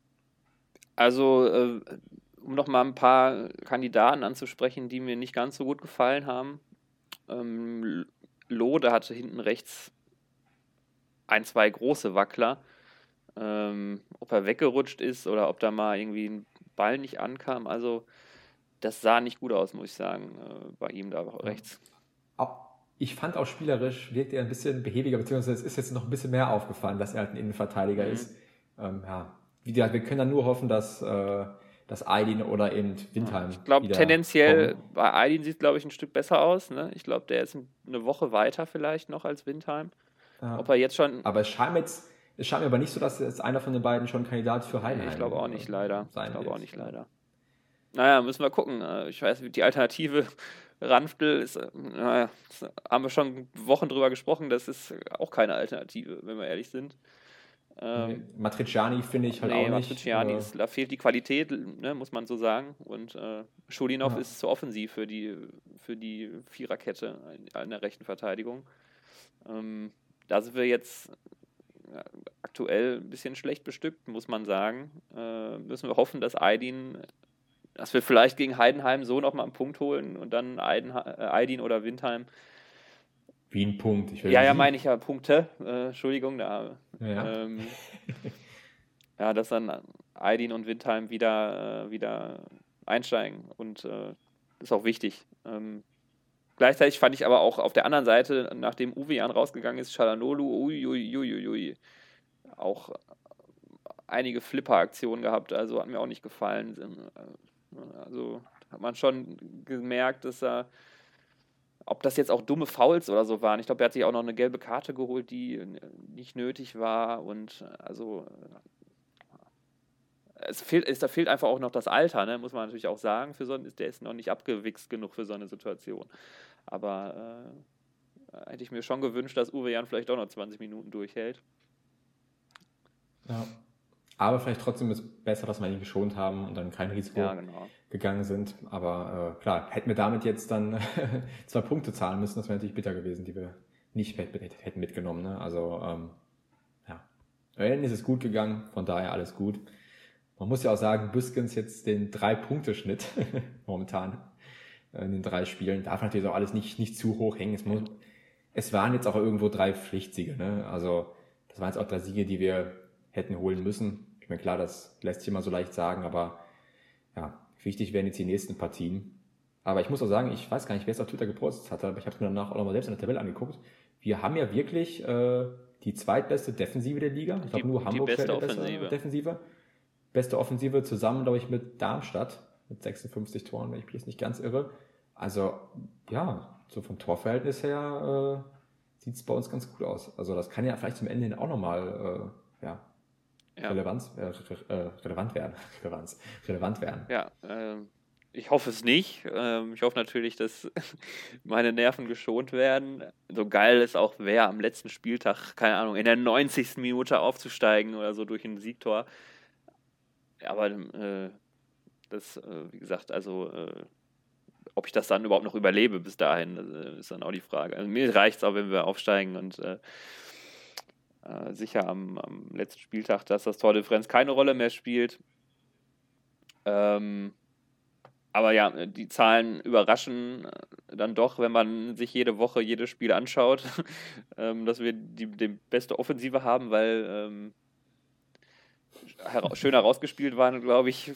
also äh, um noch mal ein paar Kandidaten anzusprechen, die mir nicht ganz so gut gefallen haben. Ähm, Lode hatte hinten rechts ein, zwei große Wackler. Ähm, ob er weggerutscht ist oder ob da mal irgendwie ein Ball nicht ankam. Also das sah nicht gut aus, muss ich sagen, äh, bei ihm da rechts. Ich fand auch spielerisch wirkt er ein bisschen behäbiger, beziehungsweise es ist jetzt noch ein bisschen mehr aufgefallen, dass er halt ein Innenverteidiger mhm. ist. Ähm, ja. Wie gesagt, wir können dann nur hoffen, dass, äh, dass Aydin oder eben Windheim. Ich glaube, tendenziell, kommen. Bei Aydin sieht es, glaube ich, ein Stück besser aus. Ne? Ich glaube, der ist eine Woche weiter vielleicht noch als Windheim. Ja. Ob er jetzt schon. Aber es scheint jetzt. Es scheint mir aber nicht so, dass jetzt einer von den beiden schon Kandidat für Heidenheim Ich glaube auch nicht, leider. Sein ich glaube wird. auch nicht, leider. Naja, müssen wir gucken. Ich weiß, die Alternative Ranftl ist, naja, haben wir schon Wochen drüber gesprochen, das ist auch keine Alternative, wenn wir ehrlich sind. Ähm, nee, Matriciani finde ich halt nee, auch nicht. Matriciani äh, ist, da fehlt die Qualität, ne, muss man so sagen. Und äh, Schulinov ja. ist zu offensiv für die, für die Viererkette in der rechten Verteidigung. Ähm, da sind wir jetzt ja, aktuell ein bisschen schlecht bestückt, muss man sagen. Äh, müssen wir hoffen, dass Aydin, dass wir vielleicht gegen Heidenheim so nochmal einen Punkt holen und dann Aydin, äh, Aydin oder Windheim. Wie ein Punkt. Ich will ja, ja, meine ich ja Punkte. Äh, Entschuldigung, da. Ja. Ähm, ja, dass dann Aydin und Windheim wieder, äh, wieder einsteigen und äh, ist auch wichtig. Ähm, gleichzeitig fand ich aber auch auf der anderen Seite, nachdem Uwejan rausgegangen ist, Çalhanoğlu, uiuiuiui, ui, ui, ui, auch einige Flipper-Aktionen gehabt, also hat mir auch nicht gefallen. Also hat man schon gemerkt, dass er, ob das jetzt auch dumme Fouls oder so waren. Ich glaube, er hat sich auch noch eine gelbe Karte geholt, die nicht nötig war und also es fehlt, es, da fehlt einfach auch noch das Alter, ne? Muss man natürlich auch sagen. Für so, der ist noch nicht abgewichst genug für so eine Situation. Aber äh, hätte ich mir schon gewünscht, dass Uwejan vielleicht auch noch zwanzig Minuten durchhält. Ja. Aber vielleicht trotzdem ist es besser, dass wir ihn geschont haben und dann kein Risiko ja, genau. gegangen sind. Aber äh, klar, hätten wir damit jetzt dann zwei Punkte zahlen müssen, das wäre natürlich bitter gewesen, die wir nicht hätten mitgenommen. Ne? Also ähm, ja, Am ist es gut gegangen, von daher alles gut. Man muss ja auch sagen, Büskens jetzt den Drei-Punkte-Schnitt momentan in den drei Spielen. Darf natürlich auch alles nicht, nicht zu hoch hängen. Es, muss, es waren jetzt auch irgendwo drei Pflichtsiege. Ne? Also das waren jetzt auch drei Siege, die wir hätten holen müssen. Ich meine, klar, das lässt sich immer so leicht sagen, aber ja, wichtig wären jetzt die nächsten Partien. Aber ich muss auch sagen, ich weiß gar nicht, wer es auf Twitter gepostet hat, aber ich habe es mir danach auch nochmal selbst in der Tabelle angeguckt. Wir haben ja wirklich äh, die zweitbeste Defensive der Liga. Ich glaube, nur Hamburg stellt die beste Defensive. Beste Offensive zusammen, glaube ich, mit Darmstadt mit sechsundfünfzig Toren, wenn ich mich jetzt nicht ganz irre. Also, ja, so vom Torverhältnis her äh, sieht es bei uns ganz gut aus. Also, das kann ja vielleicht zum Ende hin auch nochmal, äh, ja, Ja. Relevanz, äh, re- äh, relevant werden. Relevanz, relevant werden. Ja, ähm, ich hoffe es nicht. Ähm, ich hoffe natürlich, dass meine Nerven geschont werden. So geil es auch wäre, am letzten Spieltag, keine Ahnung, in der neunzigsten Minute aufzusteigen oder so durch ein Siegtor. Aber äh, das, äh, wie gesagt, also äh, ob ich das dann überhaupt noch überlebe bis dahin, das äh, ist dann auch die Frage. Also mir reicht es auch, wenn wir aufsteigen und äh, äh, sicher am, am letzten Spieltag, dass das Tordifferenz keine Rolle mehr spielt. Ähm, aber ja, die Zahlen überraschen äh, dann doch, wenn man sich jede Woche jedes Spiel anschaut, ähm, dass wir die, die beste Offensive haben, weil ähm, hera- schön herausgespielt waren, glaube ich,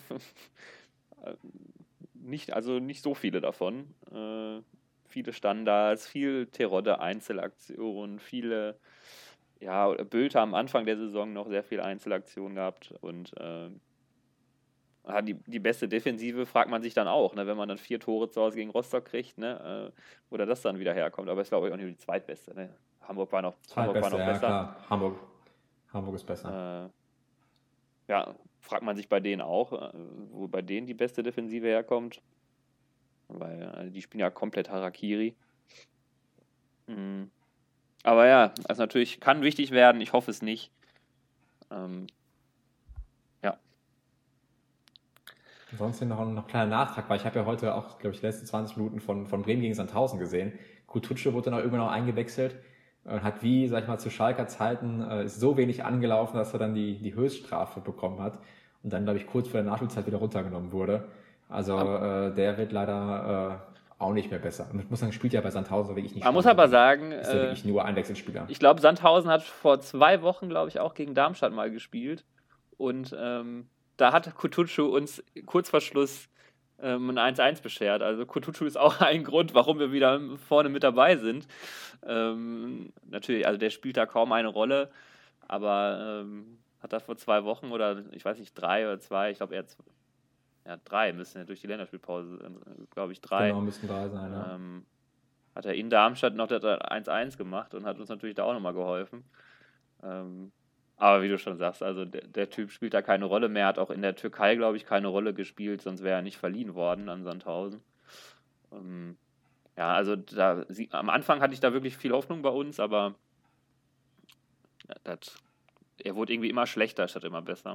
nicht, also nicht so viele davon. Äh, viele Standards, viel Terodde Einzelaktionen, viele, ja, Bülter am Anfang der Saison noch sehr viele Einzelaktionen gehabt und äh, Ah, die, die beste Defensive fragt man sich dann auch, ne, wenn man dann vier Tore zu Hause gegen Rostock kriegt, ne, äh, wo da das dann wieder herkommt. Aber ist, glaube ich, auch nicht die zweitbeste. Ne? Hamburg war noch, Hamburg war Zweitbeste, noch ja besser. klar. Hamburg. Hamburg ist besser. Äh, ja, fragt man sich bei denen auch, äh, wo bei denen die beste Defensive herkommt. Weil äh, die spielen ja komplett Harakiri. Mhm. Aber ja, also natürlich kann wichtig werden. Ich hoffe es nicht. Ähm, ja. Ansonsten noch ein noch kleiner Nachtrag, weil ich habe ja heute auch, glaube ich, die letzten zwanzig Minuten von, von Bremen gegen Sandhausen gesehen. Kutucu wurde dann auch irgendwann noch eingewechselt und hat wie, sag ich mal, zu Schalker Zeiten äh, ist so wenig angelaufen, dass er dann die, die Höchststrafe bekommen hat und dann, glaube ich, kurz vor der Nachspielzeit wieder runtergenommen wurde. Also äh, der wird leider äh, auch nicht mehr besser. Und ich muss sagen, spielt ja bei Sandhausen wirklich nicht Man muss schlecht. aber sagen, Ist ja äh, wirklich nur Einwechselspieler. ich glaube, Sandhausen hat vor zwei Wochen, glaube ich, auch gegen Darmstadt mal gespielt. Und ähm, da hat Kutucu uns kurz vor Schluss ähm, ein eins eins beschert. Also Kutucu ist auch ein Grund, warum wir wieder vorne mit dabei sind. Ähm, natürlich, also der spielt da kaum eine Rolle, aber ähm, hat da vor zwei Wochen oder ich weiß nicht, drei oder zwei, ich glaube eher zwei, ja, drei müssen ja durch die Länderspielpause, äh, glaube ich, drei. Genau, müssten drei sein, ja. Ähm, hat er in Darmstadt noch das eins eins gemacht und hat uns natürlich da auch nochmal geholfen. Ähm, aber wie du schon sagst, also der, der Typ spielt da keine Rolle mehr, hat auch in der Türkei, glaube ich, keine Rolle gespielt, sonst wäre er nicht verliehen worden an Sandhausen. Ähm, ja, also da, sie, am Anfang hatte ich da wirklich viel Hoffnung bei uns, aber ja, das, er wurde irgendwie immer schlechter statt immer besser.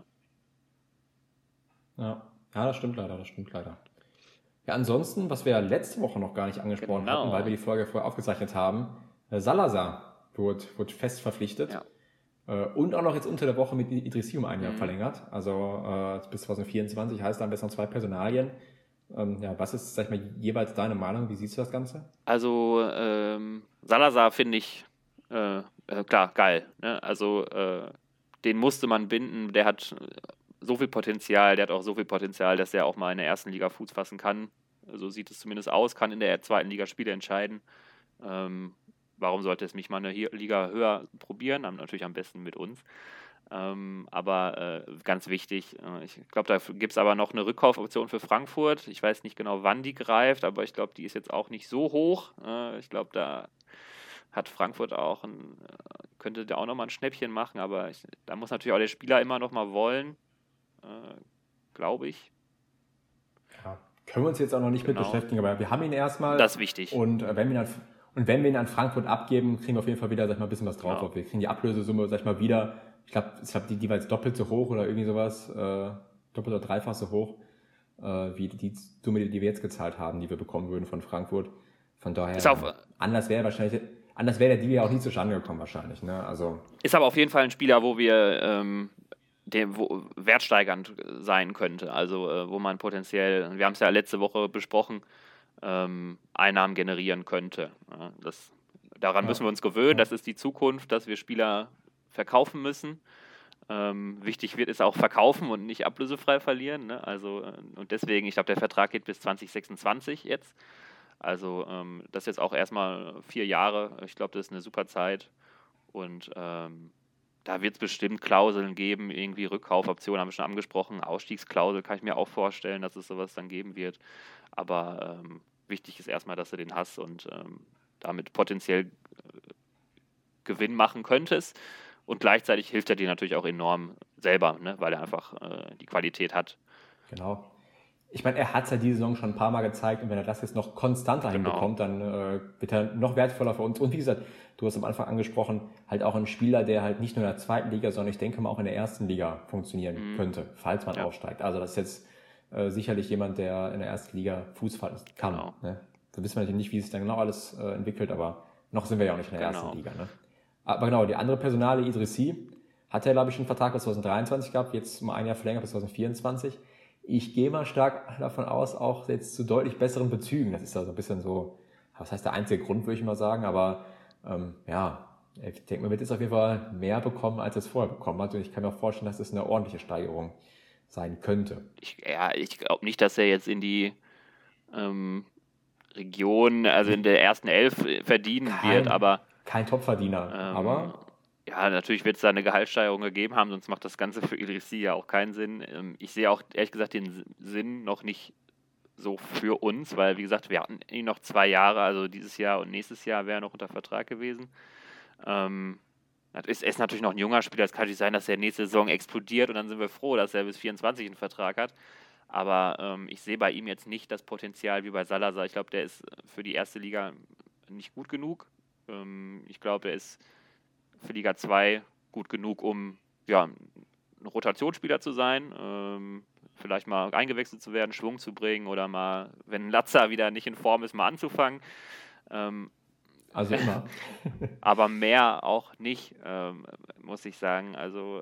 Ja. ja, das stimmt leider, das stimmt leider. Ja, ansonsten, was wir ja letzte Woche noch gar nicht angesprochen Genau. hatten, weil wir die Folge vorher aufgezeichnet haben, äh, Salazar wurde, wurde fest verpflichtet. Ja. Äh, und auch noch jetzt unter der Woche mit Idrissi um ein Jahr Mhm. verlängert. Also äh, bis zwanzig vierundzwanzig heißt dann besser noch zwei Personalien. Ähm, ja, was ist, sag ich mal, jeweils deine Meinung? Wie siehst du das Ganze? Also ähm, Salazar finde ich äh, äh, klar geil. Ne? Also äh, den musste man binden. Der hat so viel Potenzial. Der hat auch so viel Potenzial, dass er auch mal in der ersten Liga Fuß fassen kann. So sieht es zumindest aus. Kann in der zweiten Liga Spiele entscheiden. Ähm, warum sollte es mich mal eine Liga höher probieren? Am, natürlich am besten mit uns. Ähm, aber äh, ganz wichtig, äh, ich glaube, da gibt es aber noch eine Rückkaufoption für Frankfurt. Ich weiß nicht genau, wann die greift, aber ich glaube, die ist jetzt auch nicht so hoch. Äh, ich glaube, da hat Frankfurt auch ein, äh, könnte da auch nochmal ein Schnäppchen machen, aber ich, da muss natürlich auch der Spieler immer nochmal wollen, äh, glaube ich. Ja, können wir uns jetzt auch noch nicht Genau. mit beschäftigen, aber wir haben ihn erstmal. Das ist wichtig. Und äh, wenn wir ihn an, und wenn wir ihn an Frankfurt abgeben, kriegen wir auf jeden Fall wieder, sag ich mal, ein bisschen was drauf. Genau. Wir kriegen die Ablösesumme, sag ich mal, wieder. Ich glaube, ich glaub, die, die war jetzt doppelt so hoch oder irgendwie sowas, äh, doppelt oder dreifach so hoch, äh, wie die Summe, die wir jetzt gezahlt haben, die wir bekommen würden von Frankfurt. Von daher, Ist auch, anders wäre wahrscheinlich, anders wäre der Deal ja auch nie zustande gekommen wahrscheinlich. Ne? Also, ist aber auf jeden Fall ein Spieler, wo wir ähm, dem, wo, wertsteigernd sein könnte. Also äh, wo man potenziell, wir haben es ja letzte Woche besprochen, ähm, Einnahmen generieren könnte. Ja, das, daran Ja. müssen wir uns gewöhnen. Ja. Das ist die Zukunft, dass wir Spieler verkaufen müssen. Ähm, wichtig wird es auch verkaufen und nicht ablösefrei verlieren. Ne? Also, äh, und deswegen, ich glaube, der Vertrag geht bis zwanzig sechsundzwanzig jetzt. Also ähm, das ist jetzt auch erstmal vier Jahre. Ich glaube, das ist eine super Zeit. Und ähm, da wird es bestimmt Klauseln geben, irgendwie Rückkaufoptionen haben wir schon angesprochen. Ausstiegsklausel kann ich mir auch vorstellen, dass es sowas dann geben wird. Aber ähm, wichtig ist erstmal, dass du den hast und ähm, damit potenziell äh, Gewinn machen könntest. Und gleichzeitig hilft er dir natürlich auch enorm selber, ne? Weil er einfach äh, die Qualität hat. Genau. Ich meine, er hat es ja diese Saison schon ein paar Mal gezeigt und wenn er das jetzt noch konstanter Genau. hinbekommt, dann äh, wird er noch wertvoller für uns. Und wie gesagt, du hast am Anfang angesprochen, halt auch ein Spieler, der halt nicht nur in der zweiten Liga, sondern ich denke mal auch in der ersten Liga funktionieren Mhm. könnte, falls man Ja. aufsteigt. Also das ist jetzt äh, sicherlich jemand, der in der ersten Liga Fuß fassen kann. Genau. Ne? Da wissen wir natürlich nicht, wie es dann genau alles äh, entwickelt, aber noch sind wir ja auch nicht in der Genau. ersten Liga. Ne? Aber genau, die andere Personale, Idrissi, hat er, glaube ich, einen Vertrag bis zwanzig dreiundzwanzig gehabt, jetzt um ein Jahr verlängert bis zwanzig vierundzwanzig. Ich gehe mal stark davon aus, auch jetzt zu deutlich besseren Bezügen. Das ist ja so ein bisschen so, was heißt der einzige Grund, würde ich mal sagen, aber ähm, ja, ich denke, man wird jetzt auf jeden Fall mehr bekommen, als er es vorher bekommen hat und ich kann mir auch vorstellen, dass das eine ordentliche Steigerung sein könnte. Ich, ja, ich glaube nicht, dass er jetzt in die ähm, Region, also in der ersten Elf verdienen Kein- wird, aber Kein Topverdiener, ähm, aber ja, natürlich wird es da eine Gehaltssteigerung gegeben haben, sonst macht das Ganze für Idrissi ja auch keinen Sinn. Ähm, ich sehe auch ehrlich gesagt den S- Sinn noch nicht so für uns, weil wie gesagt, wir hatten ihn noch zwei Jahre, also dieses Jahr und nächstes Jahr wäre er noch unter Vertrag gewesen. Ähm, das ist, er ist natürlich noch ein junger Spieler, es kann natürlich sein, dass er nächste Saison explodiert und dann sind wir froh, dass er bis vierundzwanzig einen Vertrag hat. Aber ähm, ich sehe bei ihm jetzt nicht das Potenzial wie bei Salazar. Ich glaube, der ist für die erste Liga nicht gut genug. Ähm, ich glaube, er ist für Liga zwei gut genug, um ja, ein Rotationsspieler zu sein, ähm, vielleicht mal eingewechselt zu werden, Schwung zu bringen oder mal, wenn Latza wieder nicht in Form ist, mal anzufangen. Ähm, also immer. aber mehr auch nicht, ähm, muss ich sagen. Also,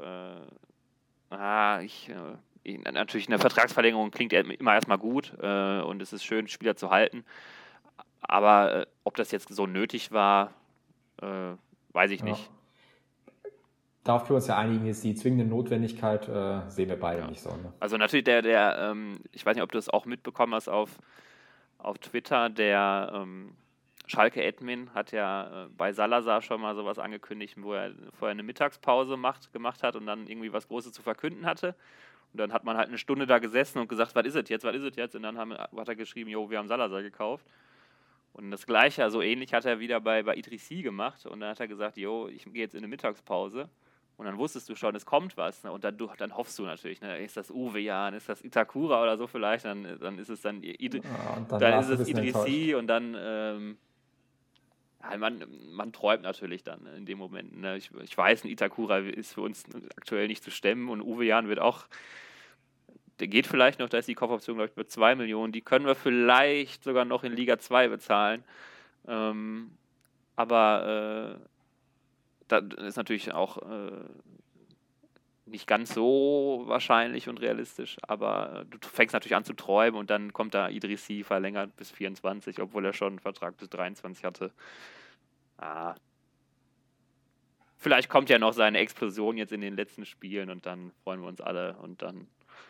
äh, ah, ich, äh, ich, natürlich eine Vertragsverlängerung klingt immer erstmal gut äh, und es ist schön, Spieler zu halten. Aber äh, ob das jetzt so nötig war, äh, weiß ich Ja. nicht. Darauf können wir uns ja einigen, ist die zwingende Notwendigkeit, äh, sehen wir beide Ja. nicht so. Ne? Also natürlich der, der, ähm, ich weiß nicht, ob du es auch mitbekommen hast auf, auf Twitter, der ähm, Schalke-Admin hat ja äh, bei Salazar schon mal sowas angekündigt, wo er vorher eine Mittagspause macht, gemacht hat und dann irgendwie was Großes zu verkünden hatte. Und dann hat man halt eine Stunde da gesessen und gesagt, was ist es jetzt, was ist es jetzt? Und dann haben, hat er geschrieben, jo, wir haben Salazar gekauft. Und das Gleiche, also ähnlich hat er wieder bei, bei Idrissi gemacht. Und dann hat er gesagt, jo, ich gehe jetzt in eine Mittagspause. Und dann wusstest du schon, es kommt was. Ne? Und dann, du, dann hoffst du natürlich, ne? Ist das Uwe Jan, ist das Itakura oder so vielleicht, dann, dann ist es dann, Id- Ja, und dann dann warst ist du es ein bisschen Idrissi und dann, ähm, ja, man, man träumt natürlich dann in dem Moment. Ne? Ich, ich weiß, ein Itakura ist für uns aktuell nicht zu stemmen und Uwe Jan wird auch, der geht vielleicht noch, da ist die Kaufoption, glaube ich, bei zwei Millionen. Die können wir vielleicht sogar noch in Liga zwei bezahlen. Ähm, aber äh, das ist natürlich auch äh, nicht ganz so wahrscheinlich und realistisch, aber äh, du fängst natürlich an zu träumen und dann kommt da Idrissi verlängert bis vierundzwanzig, obwohl er schon einen Vertrag bis dreiundzwanzig hatte. Ah. Vielleicht kommt ja noch seine Explosion jetzt in den letzten Spielen und dann freuen wir uns alle und dann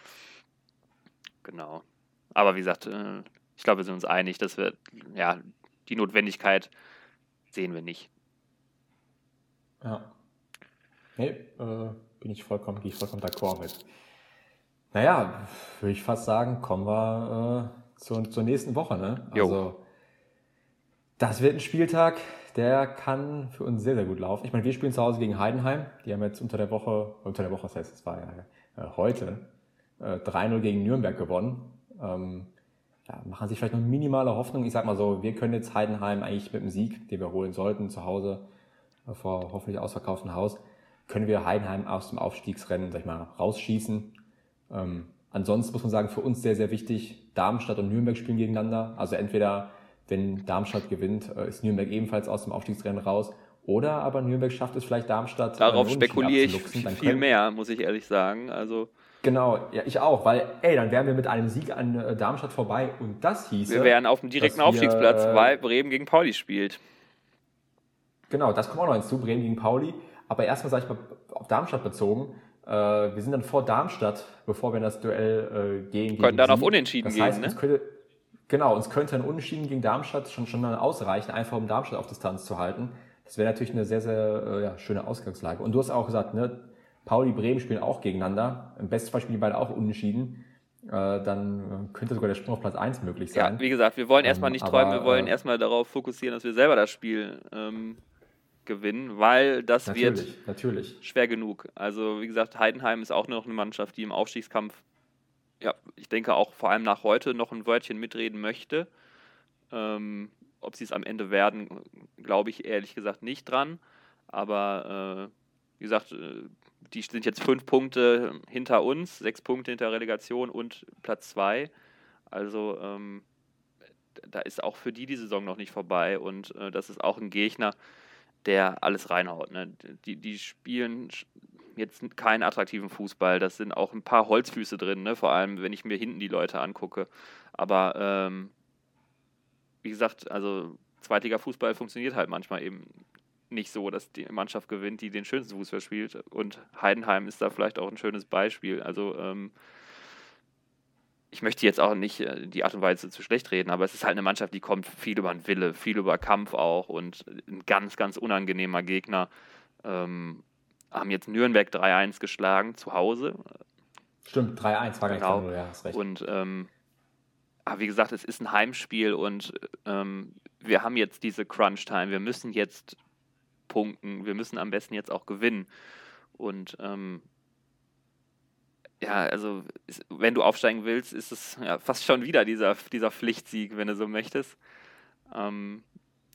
genau. Aber wie gesagt, äh, ich glaube, wir sind uns einig, dass wir, ja, die Notwendigkeit sehen wir nicht. Ja. Nee, äh, bin ich vollkommen, gehe ich vollkommen d'accord mit. Naja, würde ich fast sagen, kommen wir äh, zur, zur nächsten Woche, ne? Jo. Also, das wird ein Spieltag, der kann für uns sehr, sehr gut laufen. Ich meine, wir spielen zu Hause gegen Heidenheim. Die haben jetzt unter der Woche, unter der Woche, das heißt, es war ja äh, heute, äh, drei null gegen Nürnberg gewonnen. Ähm, ja, machen sich vielleicht noch minimale Hoffnung. Ich sag mal so, wir können jetzt Heidenheim eigentlich mit dem Sieg, den wir holen sollten, zu Hause, äh, vor hoffentlich ausverkauftem Haus, können wir Heidenheim aus dem Aufstiegsrennen, sag ich mal, rausschießen. Ähm, ansonsten muss man sagen, für uns sehr, sehr wichtig, Darmstadt und Nürnberg spielen gegeneinander. Also entweder, wenn Darmstadt gewinnt, äh, ist Nürnberg ebenfalls aus dem Aufstiegsrennen raus. Oder aber Nürnberg schafft es vielleicht Darmstadt. Darauf äh, spekuliere ich abzuluxen. Dann viel können, mehr, muss ich ehrlich sagen. Also Genau, ja, ich auch, weil, ey, dann wären wir mit einem Sieg an äh, Darmstadt vorbei und das hieße... wir wären auf dem direkten dass wir, Aufstiegsplatz, äh, weil Bremen gegen Pauli spielt. Genau, das kommt auch noch hinzu, Bremen gegen Pauli. Aber erstmal, sag ich mal, auf Darmstadt bezogen, äh, wir sind dann vor Darmstadt, bevor wir in das Duell äh, gehen. Können gegen dann auf sie. Unentschieden das gehen, heißt, ne? Uns könnte, genau, uns könnte ein Unentschieden gegen Darmstadt schon, schon mal ausreichen, einfach um Darmstadt auf Distanz zu halten. Das wäre natürlich eine sehr, sehr äh, ja, schöne Ausgangslage. Und du hast auch gesagt, ne, Pauli, Bremen spielen auch gegeneinander. Im besten Fall spielen die beide auch unentschieden. Äh, dann könnte sogar der Sprung auf Platz eins möglich sein. Ja, wie gesagt, wir wollen erstmal Ähm, nicht aber, träumen, wir wollen äh, erstmal darauf fokussieren, dass wir selber das Spiel ähm, gewinnen, weil das natürlich, wird natürlich. schwer genug. Also wie gesagt, Heidenheim ist auch noch eine Mannschaft, die im Aufstiegskampf, ja, ich denke auch vor allem nach heute noch ein Wörtchen mitreden möchte. Ähm, ob sie es am Ende werden, glaube ich ehrlich gesagt nicht dran. Aber äh, wie gesagt, äh, die sind jetzt fünf Punkte hinter uns, sechs Punkte hinter Relegation und Platz zwei. Also ähm, da ist auch für die die Saison noch nicht vorbei. Und äh, das ist auch ein Gegner, der alles reinhaut. Ne? Die, die spielen jetzt keinen attraktiven Fußball. Das sind auch ein paar Holzfüße drin, ne? Vor allem, wenn ich mir hinten die Leute angucke. Aber ähm, wie gesagt, also Zweitliga-Fußball funktioniert halt manchmal eben nicht so, dass die Mannschaft gewinnt, die den schönsten Fußball spielt. Und Heidenheim ist da vielleicht auch ein schönes Beispiel. Also ähm, ich möchte jetzt auch nicht äh, die Art und Weise zu schlecht reden, aber es ist halt eine Mannschaft, die kommt viel über den Wille, viel über Kampf auch und ein ganz, ganz unangenehmer Gegner. Ähm, haben jetzt Nürnberg drei eins geschlagen zu Hause. Stimmt, drei eins war gleich Genau. drei null, ja, hast recht. Und ähm, aber wie gesagt, es ist ein Heimspiel und ähm, wir haben jetzt diese Crunch-Time. Wir müssen jetzt punkten. Wir müssen am besten jetzt auch gewinnen. Und ähm, ja, also ist, wenn du aufsteigen willst, ist es ja fast schon wieder dieser, dieser Pflichtsieg, wenn du so möchtest. Ähm,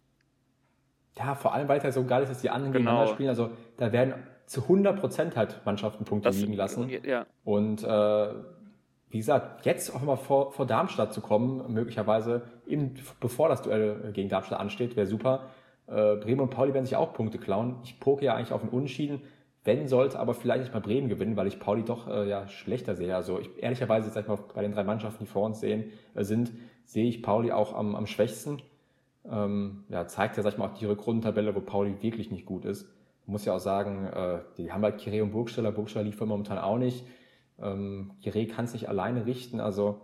Ja, vor allem, weil es ja so geil ist, dass die anderen Genau. gegeneinander spielen. Also da werden zu hundert Prozent halt Mannschaften Punkte das, liegen lassen. ja, Und äh, wie gesagt, jetzt auch mal vor, vor Darmstadt zu kommen, möglicherweise, eben bevor das Duell gegen Darmstadt ansteht, wäre super. Äh, Bremen und Pauli werden sich auch Punkte klauen. Ich poke ja eigentlich auf einen Unentschieden. Wenn, sollte aber vielleicht nicht mal Bremen gewinnen, weil ich Pauli doch äh, ja schlechter sehe. Also ich, ehrlicherweise, sag ich mal, bei den drei Mannschaften, die vor uns sehen, äh, sind, sehe ich Pauli auch am, am schwächsten. Ähm, ja, zeigt ja, sag ich mal, auch die Rückrundentabelle, wo Pauli wirklich nicht gut ist. Man muss ja auch sagen, äh, die haben halt Kire und Burgstaller. Burgstaller liefert momentan auch nicht. Ähm, Kire kann es nicht alleine richten. Also,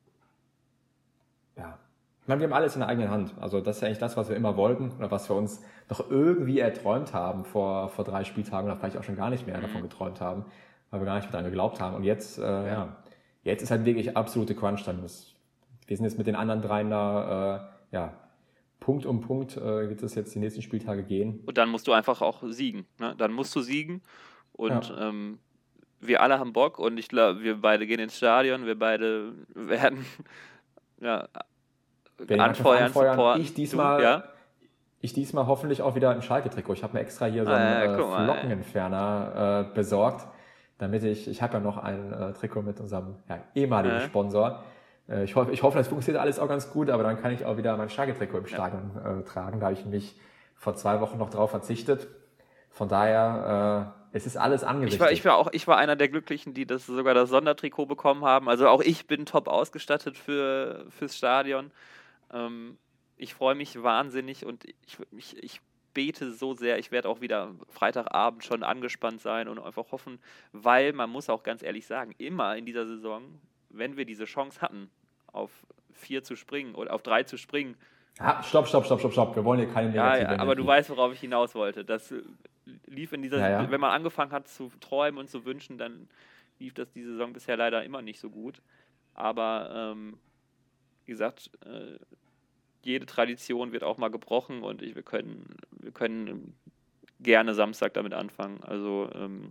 ja. Ich meine, wir haben alles in der eigenen Hand. Also das ist ja eigentlich das, was wir immer wollten oder was wir uns noch irgendwie erträumt haben vor, vor drei Spieltagen oder vielleicht auch schon gar nicht mehr davon geträumt haben, weil wir gar nicht daran geglaubt haben. Und jetzt, äh, ja, jetzt ist halt wirklich absolute Crunch-Time. Wir sind jetzt mit den anderen dreien da, äh, ja, Punkt um Punkt äh, wird es jetzt die nächsten Spieltage gehen. Und dann musst du einfach auch siegen. Ne? Dann musst du siegen und Ja. ähm, wir alle haben Bock und ich glaube, wir beide gehen ins Stadion, wir beide werden ja, Wenn anfeuern, anfeuern, supporten. ich diesmal, Du, ja? ich diesmal hoffentlich auch wieder im Schalke-Trikot. Ich habe mir extra hier so Ah, einen ja, äh, guck mal, Flockenentferner äh, besorgt, damit ich, ich habe ja noch ein äh, Trikot mit unserem ja, ehemaligen Äh. Sponsor. Äh, ich, hoffe, ich hoffe, das funktioniert alles auch ganz gut, aber dann kann ich auch wieder mein Schalke-Trikot im Stadion äh, tragen. Da habe ich mich vor zwei Wochen noch drauf verzichtet. Von daher, äh, es ist alles angerichtet. Ich war, ich war auch, ich war einer der Glücklichen, die das sogar das Sondertrikot bekommen haben. Also auch ich bin top ausgestattet für fürs Stadion. Ähm, ich freue mich wahnsinnig und ich, ich, ich bete so sehr. Ich werde auch wieder Freitagabend schon angespannt sein und einfach hoffen, weil man muss auch ganz ehrlich sagen, immer in dieser Saison, wenn wir diese Chance hatten, auf vier zu springen oder auf drei zu springen. Ah, stopp, stopp, stopp, stopp, stopp. Wir wollen hier keine Ja, negative ja, aber du Energie. weißt, worauf ich hinaus wollte. Das äh, lief in dieser, Ja, ja. wenn man angefangen hat zu träumen und zu wünschen, dann lief das die Saison bisher leider immer nicht so gut. Aber ähm, wie gesagt, äh, jede Tradition wird auch mal gebrochen und ich, wir können, wir können gerne Samstag damit anfangen. Also ähm,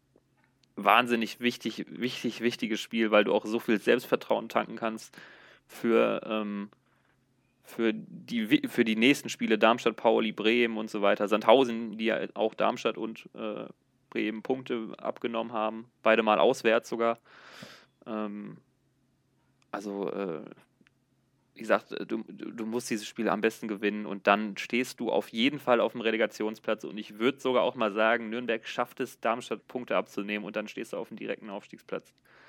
wahnsinnig wichtig, wichtig, wichtiges Spiel, weil du auch so viel Selbstvertrauen tanken kannst für ähm, für die, für die nächsten Spiele, Darmstadt, Pauli, Bremen und so weiter. Sandhausen, die ja auch Darmstadt und äh, Bremen Punkte abgenommen haben, beide mal auswärts sogar. Ähm, also, äh, wie gesagt, du, du musst dieses Spiel am besten gewinnen und dann stehst du auf jeden Fall auf dem Relegationsplatz und ich würde sogar auch mal sagen, Nürnberg schafft es, Darmstadt Punkte abzunehmen und dann stehst du auf dem direkten Aufstiegsplatz.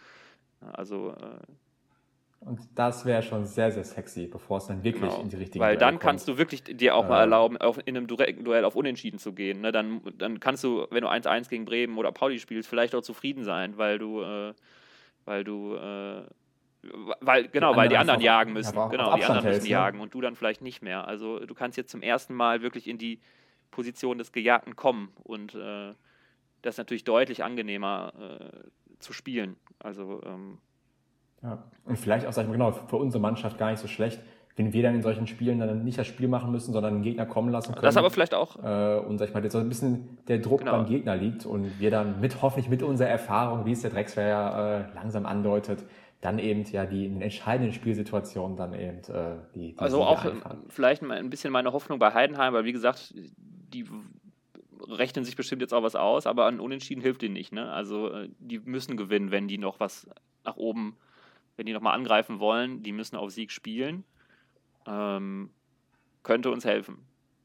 Also, äh, Und das wäre schon sehr, sehr sexy, bevor es dann wirklich genau. in die richtigen Weil Duelle dann kannst kommt. du wirklich dir auch mal Äh. erlauben, auf, in einem direkten Duell auf Unentschieden zu gehen. Ne? Dann, dann kannst du, wenn du eins eins gegen Bremen oder Pauli spielst, vielleicht auch zufrieden sein, weil du, äh, weil du, äh, weil, genau, Die weil die anderen anderen einfach- jagen müssen. ja, auf Genau, die Abstand anderen müssen hältst, ne? jagen und du dann vielleicht nicht mehr. Also du kannst jetzt zum ersten Mal wirklich in die Position des Gejagten kommen und äh, das ist natürlich deutlich angenehmer äh, zu spielen. Also ähm, Ja. Und vielleicht auch, sag ich mal, genau, für unsere Mannschaft gar nicht so schlecht. wenn wir dann in solchen Spielen dann nicht das Spiel machen müssen, sondern einen Gegner kommen lassen können. Das aber vielleicht auch. Äh, und sag ich mal, jetzt so ein bisschen der Druck Genau. beim Gegner liegt und wir dann mit, hoffentlich mit unserer Erfahrung, wie es der Drexler ja äh, langsam andeutet, dann eben ja die in den entscheidenden Spielsituationen dann eben äh, die, die Also Siege auch einfahren. vielleicht mal ein bisschen meine Hoffnung bei Heidenheim, weil wie gesagt, die rechnen sich bestimmt jetzt auch was aus, aber an Unentschieden hilft ihnen nicht. Ne? Also äh, die müssen gewinnen, wenn die noch was nach oben, wenn die nochmal angreifen wollen, die müssen auf Sieg spielen. Ähm, könnte uns helfen.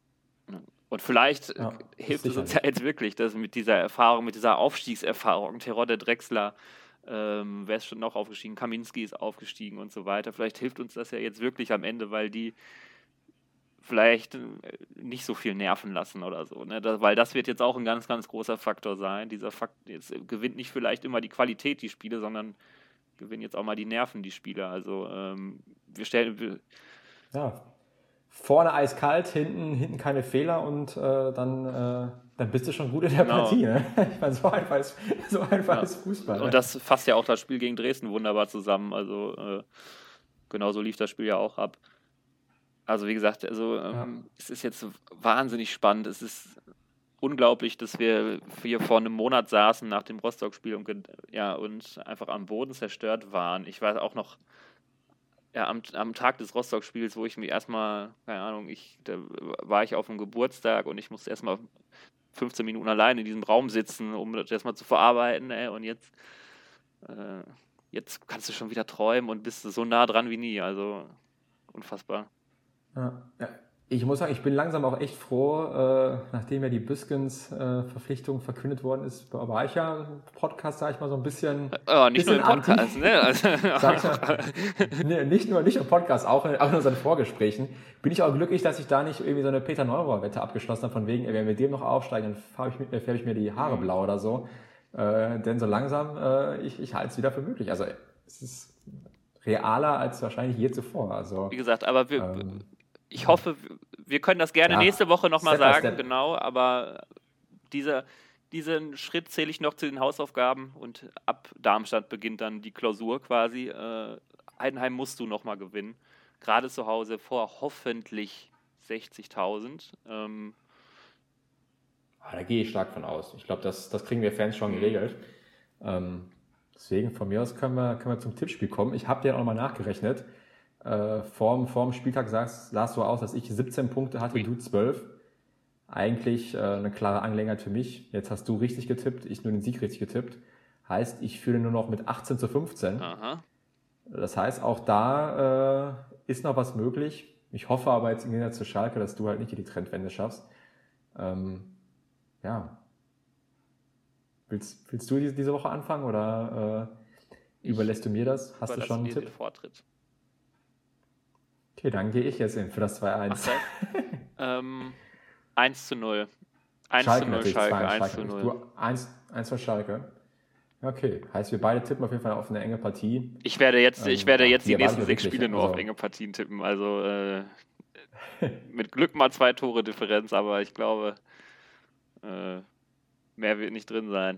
Und vielleicht Ja, hilft es uns sicherlich. ja jetzt wirklich, dass mit dieser Erfahrung, mit dieser Aufstiegserfahrung, Terodde, Drexler, ähm, wer ist schon noch aufgestiegen? Kaminski ist aufgestiegen und so weiter. Vielleicht hilft uns das ja jetzt wirklich am Ende, weil die vielleicht äh, nicht so viel nerven lassen oder so. Ne? Da, weil das wird jetzt auch ein ganz, ganz großer Faktor sein. Dieser Fakt jetzt gewinnt nicht vielleicht immer die Qualität die Spiele, sondern gewinnen jetzt auch mal die Nerven die Spieler. Also ähm, wir stellen... Wir, Ja, vorne eiskalt, hinten, hinten keine Fehler und äh, dann, äh, dann bist du schon gut in der Genau. Partie. Ne? Ich meine, so einfach ist, so einfach Ja. ist Fußball. Ne? Und das fasst ja auch das Spiel gegen Dresden wunderbar zusammen. Also äh, genauso lief das Spiel ja auch ab. Also wie gesagt, also ähm, Ja. es ist jetzt wahnsinnig spannend. Es ist unglaublich, dass wir hier vor einem Monat saßen nach dem Rostock-Spiel und, ge- ja, und einfach am Boden zerstört waren. Ich weiß auch noch, ja, am, am Tag des Rostock-Spiels, wo ich mir erstmal, keine Ahnung, ich, da war ich auf einem Geburtstag und ich musste erstmal fünfzehn Minuten allein in diesem Raum sitzen, um das erstmal zu verarbeiten. Ey, und jetzt, äh, jetzt kannst du schon wieder träumen und bist so nah dran wie nie. Also unfassbar. Ja. Ja. Ich muss sagen, ich bin langsam auch echt froh, äh, nachdem ja die Büskens-Verpflichtung äh, verkündet worden ist, war ich ja im Podcast, sag ich mal, so ein bisschen... Ja, nicht nur im bisschen anti- Podcast, ne? Also, Sag ich mal, nee, nicht nur nicht im Podcast, auch in, auch in unseren Vorgesprächen. Bin ich auch glücklich, dass ich da nicht irgendwie so eine Peter Neurohr-Wette abgeschlossen habe, von wegen, ey, wenn wir dem noch aufsteigen, dann färbe ich, mir- färbe ich mir die Haare blau oder so. Äh, denn so langsam, äh, ich, ich halte es wieder für möglich. Also es ist realer als wahrscheinlich je zuvor. Also, wie gesagt, aber wir, ähm, ich hoffe, wir können das gerne Ja, nächste Woche nochmal Step by sagen, Step. genau, aber dieser, diesen Schritt zähle ich noch zu den Hausaufgaben und ab Darmstadt beginnt dann die Klausur quasi. Äh, Heidenheim musst du nochmal gewinnen, gerade zu Hause vor hoffentlich sechzigtausend. Ähm, Ah, da gehe ich stark von aus. Ich glaube, das, das kriegen wir Fans schon geregelt. Ähm, deswegen von mir aus können wir, können wir zum Tippspiel kommen. Ich habe dir auch nochmal nachgerechnet. Äh, vorm, vorm Spieltag sah's, sah es so aus, dass ich siebzehn Punkte hatte, Ui. du zwölf. Eigentlich äh, eine klare Angelegenheit für mich. Jetzt hast du richtig getippt, ich nur den Sieg richtig getippt. Heißt, ich führe nur noch mit achtzehn zu fünfzehn. aha. Das heißt, auch da äh, ist noch was möglich. Ich hoffe aber jetzt im Gegensatz zu Schalke, dass du halt nicht die Trendwende schaffst. Ähm, ja. Willst, willst du diese, diese Woche anfangen oder äh, überlässt du mir das? Hast du Überlasse schon einen dir Tipp? den Vortritt. Okay, dann gehe ich jetzt in für das zwei eins. Ach, ähm, eins zu null. eins Schalke zu null natürlich, Schalke, zwei eins eins zu Schalke. null. Du eins für Schalke. Okay, heißt wir beide tippen auf jeden Fall auf eine enge Partie. Ich werde jetzt, ich Ähm, werde ja, jetzt die die nächsten erwarten sechs wirklich, Spiele nur also- auf enge Partien tippen. Also äh, mit Glück mal zwei Tore Differenz, aber ich glaube, äh, mehr wird nicht drin sein.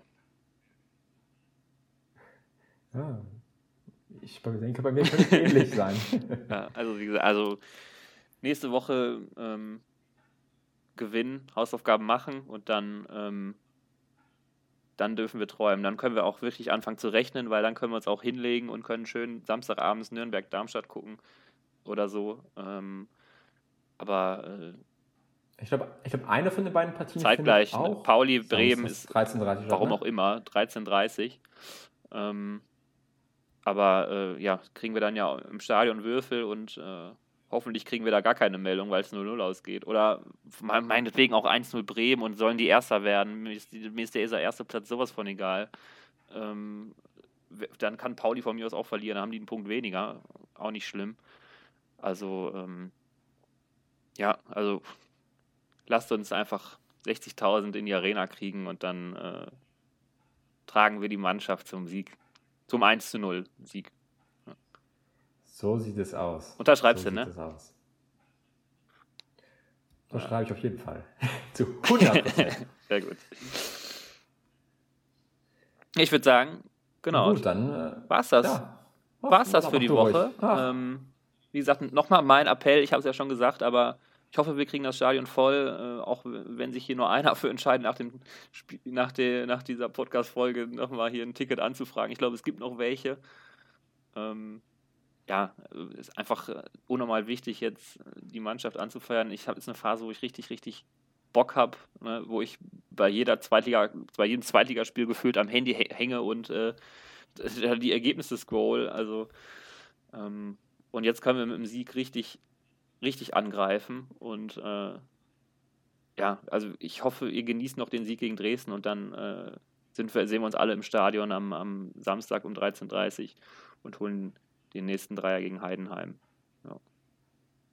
Ja, ich denke, bei mir könnte es ähnlich sein. Ja, also wie gesagt, also nächste Woche ähm, gewinnen, Hausaufgaben machen und dann, ähm, dann dürfen wir träumen. Dann können wir auch wirklich anfangen zu rechnen, weil dann können wir uns auch hinlegen und können schön Samstagabends Nürnberg-Darmstadt gucken oder so. Ähm, aber äh, Ich glaube, ich glaub, eine von den beiden Partien zeitgleich, findet ne? auch Pauli, Bremen Samstags ist, dreizehn Uhr dreißig statt, warum ne? auch immer, dreizehn Uhr dreißig. Ähm, aber äh, ja, kriegen wir dann ja im Stadion Würfel und äh, hoffentlich kriegen wir da gar keine Meldung, weil es null null ausgeht. Oder me- meinetwegen auch eins null Bremen und sollen die Erster werden. Mir ist, die- mir ist der erste Platz sowas von egal. Ähm, w- dann kann Pauli von mir aus auch verlieren, dann haben die einen Punkt weniger. Auch nicht schlimm. Also, ähm, ja, also lasst uns einfach sechzigtausend in die Arena kriegen und dann äh, tragen wir die Mannschaft zum Sieg. Zum eins zu null Sieg. So sieht es aus. Unterschreibst so du, ne? sieht es aus. Das Ja. schreibe ich auf jeden Fall. Zu hundert Prozent. Sehr gut. Ich würde sagen, genau. Gut, dann äh, War's das? ja. Ach, War's das mach für die du ruhig. Woche? Ach, Ähm, wie gesagt, nochmal mein Appell, ich habe es ja schon gesagt, aber ich hoffe, wir kriegen das Stadion voll, äh, auch wenn sich hier nur einer für entscheidet, nach, dem Spiel, nach, der, nach dieser Podcast-Folge nochmal hier ein Ticket anzufragen. Ich glaube, es gibt noch welche. Ähm, ja, ist einfach unnormal wichtig, jetzt die Mannschaft anzufeiern. Ich habe jetzt eine Phase, wo ich richtig, richtig Bock habe, ne, wo ich bei jeder Zweitliga, bei jedem Zweitligaspiel gefühlt am Handy hänge und äh, die Ergebnisse scroll. Also ähm, und jetzt können wir mit dem Sieg richtig, richtig angreifen und äh, ja, also ich hoffe, ihr genießt noch den Sieg gegen Dresden und dann äh, sind wir, sehen wir uns alle im Stadion am, am Samstag um dreizehn Uhr dreißig und holen den nächsten Dreier gegen Heidenheim. Ja.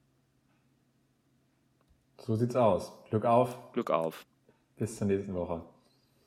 So sieht's aus. Glück auf. Glück auf. Bis zur nächsten Woche.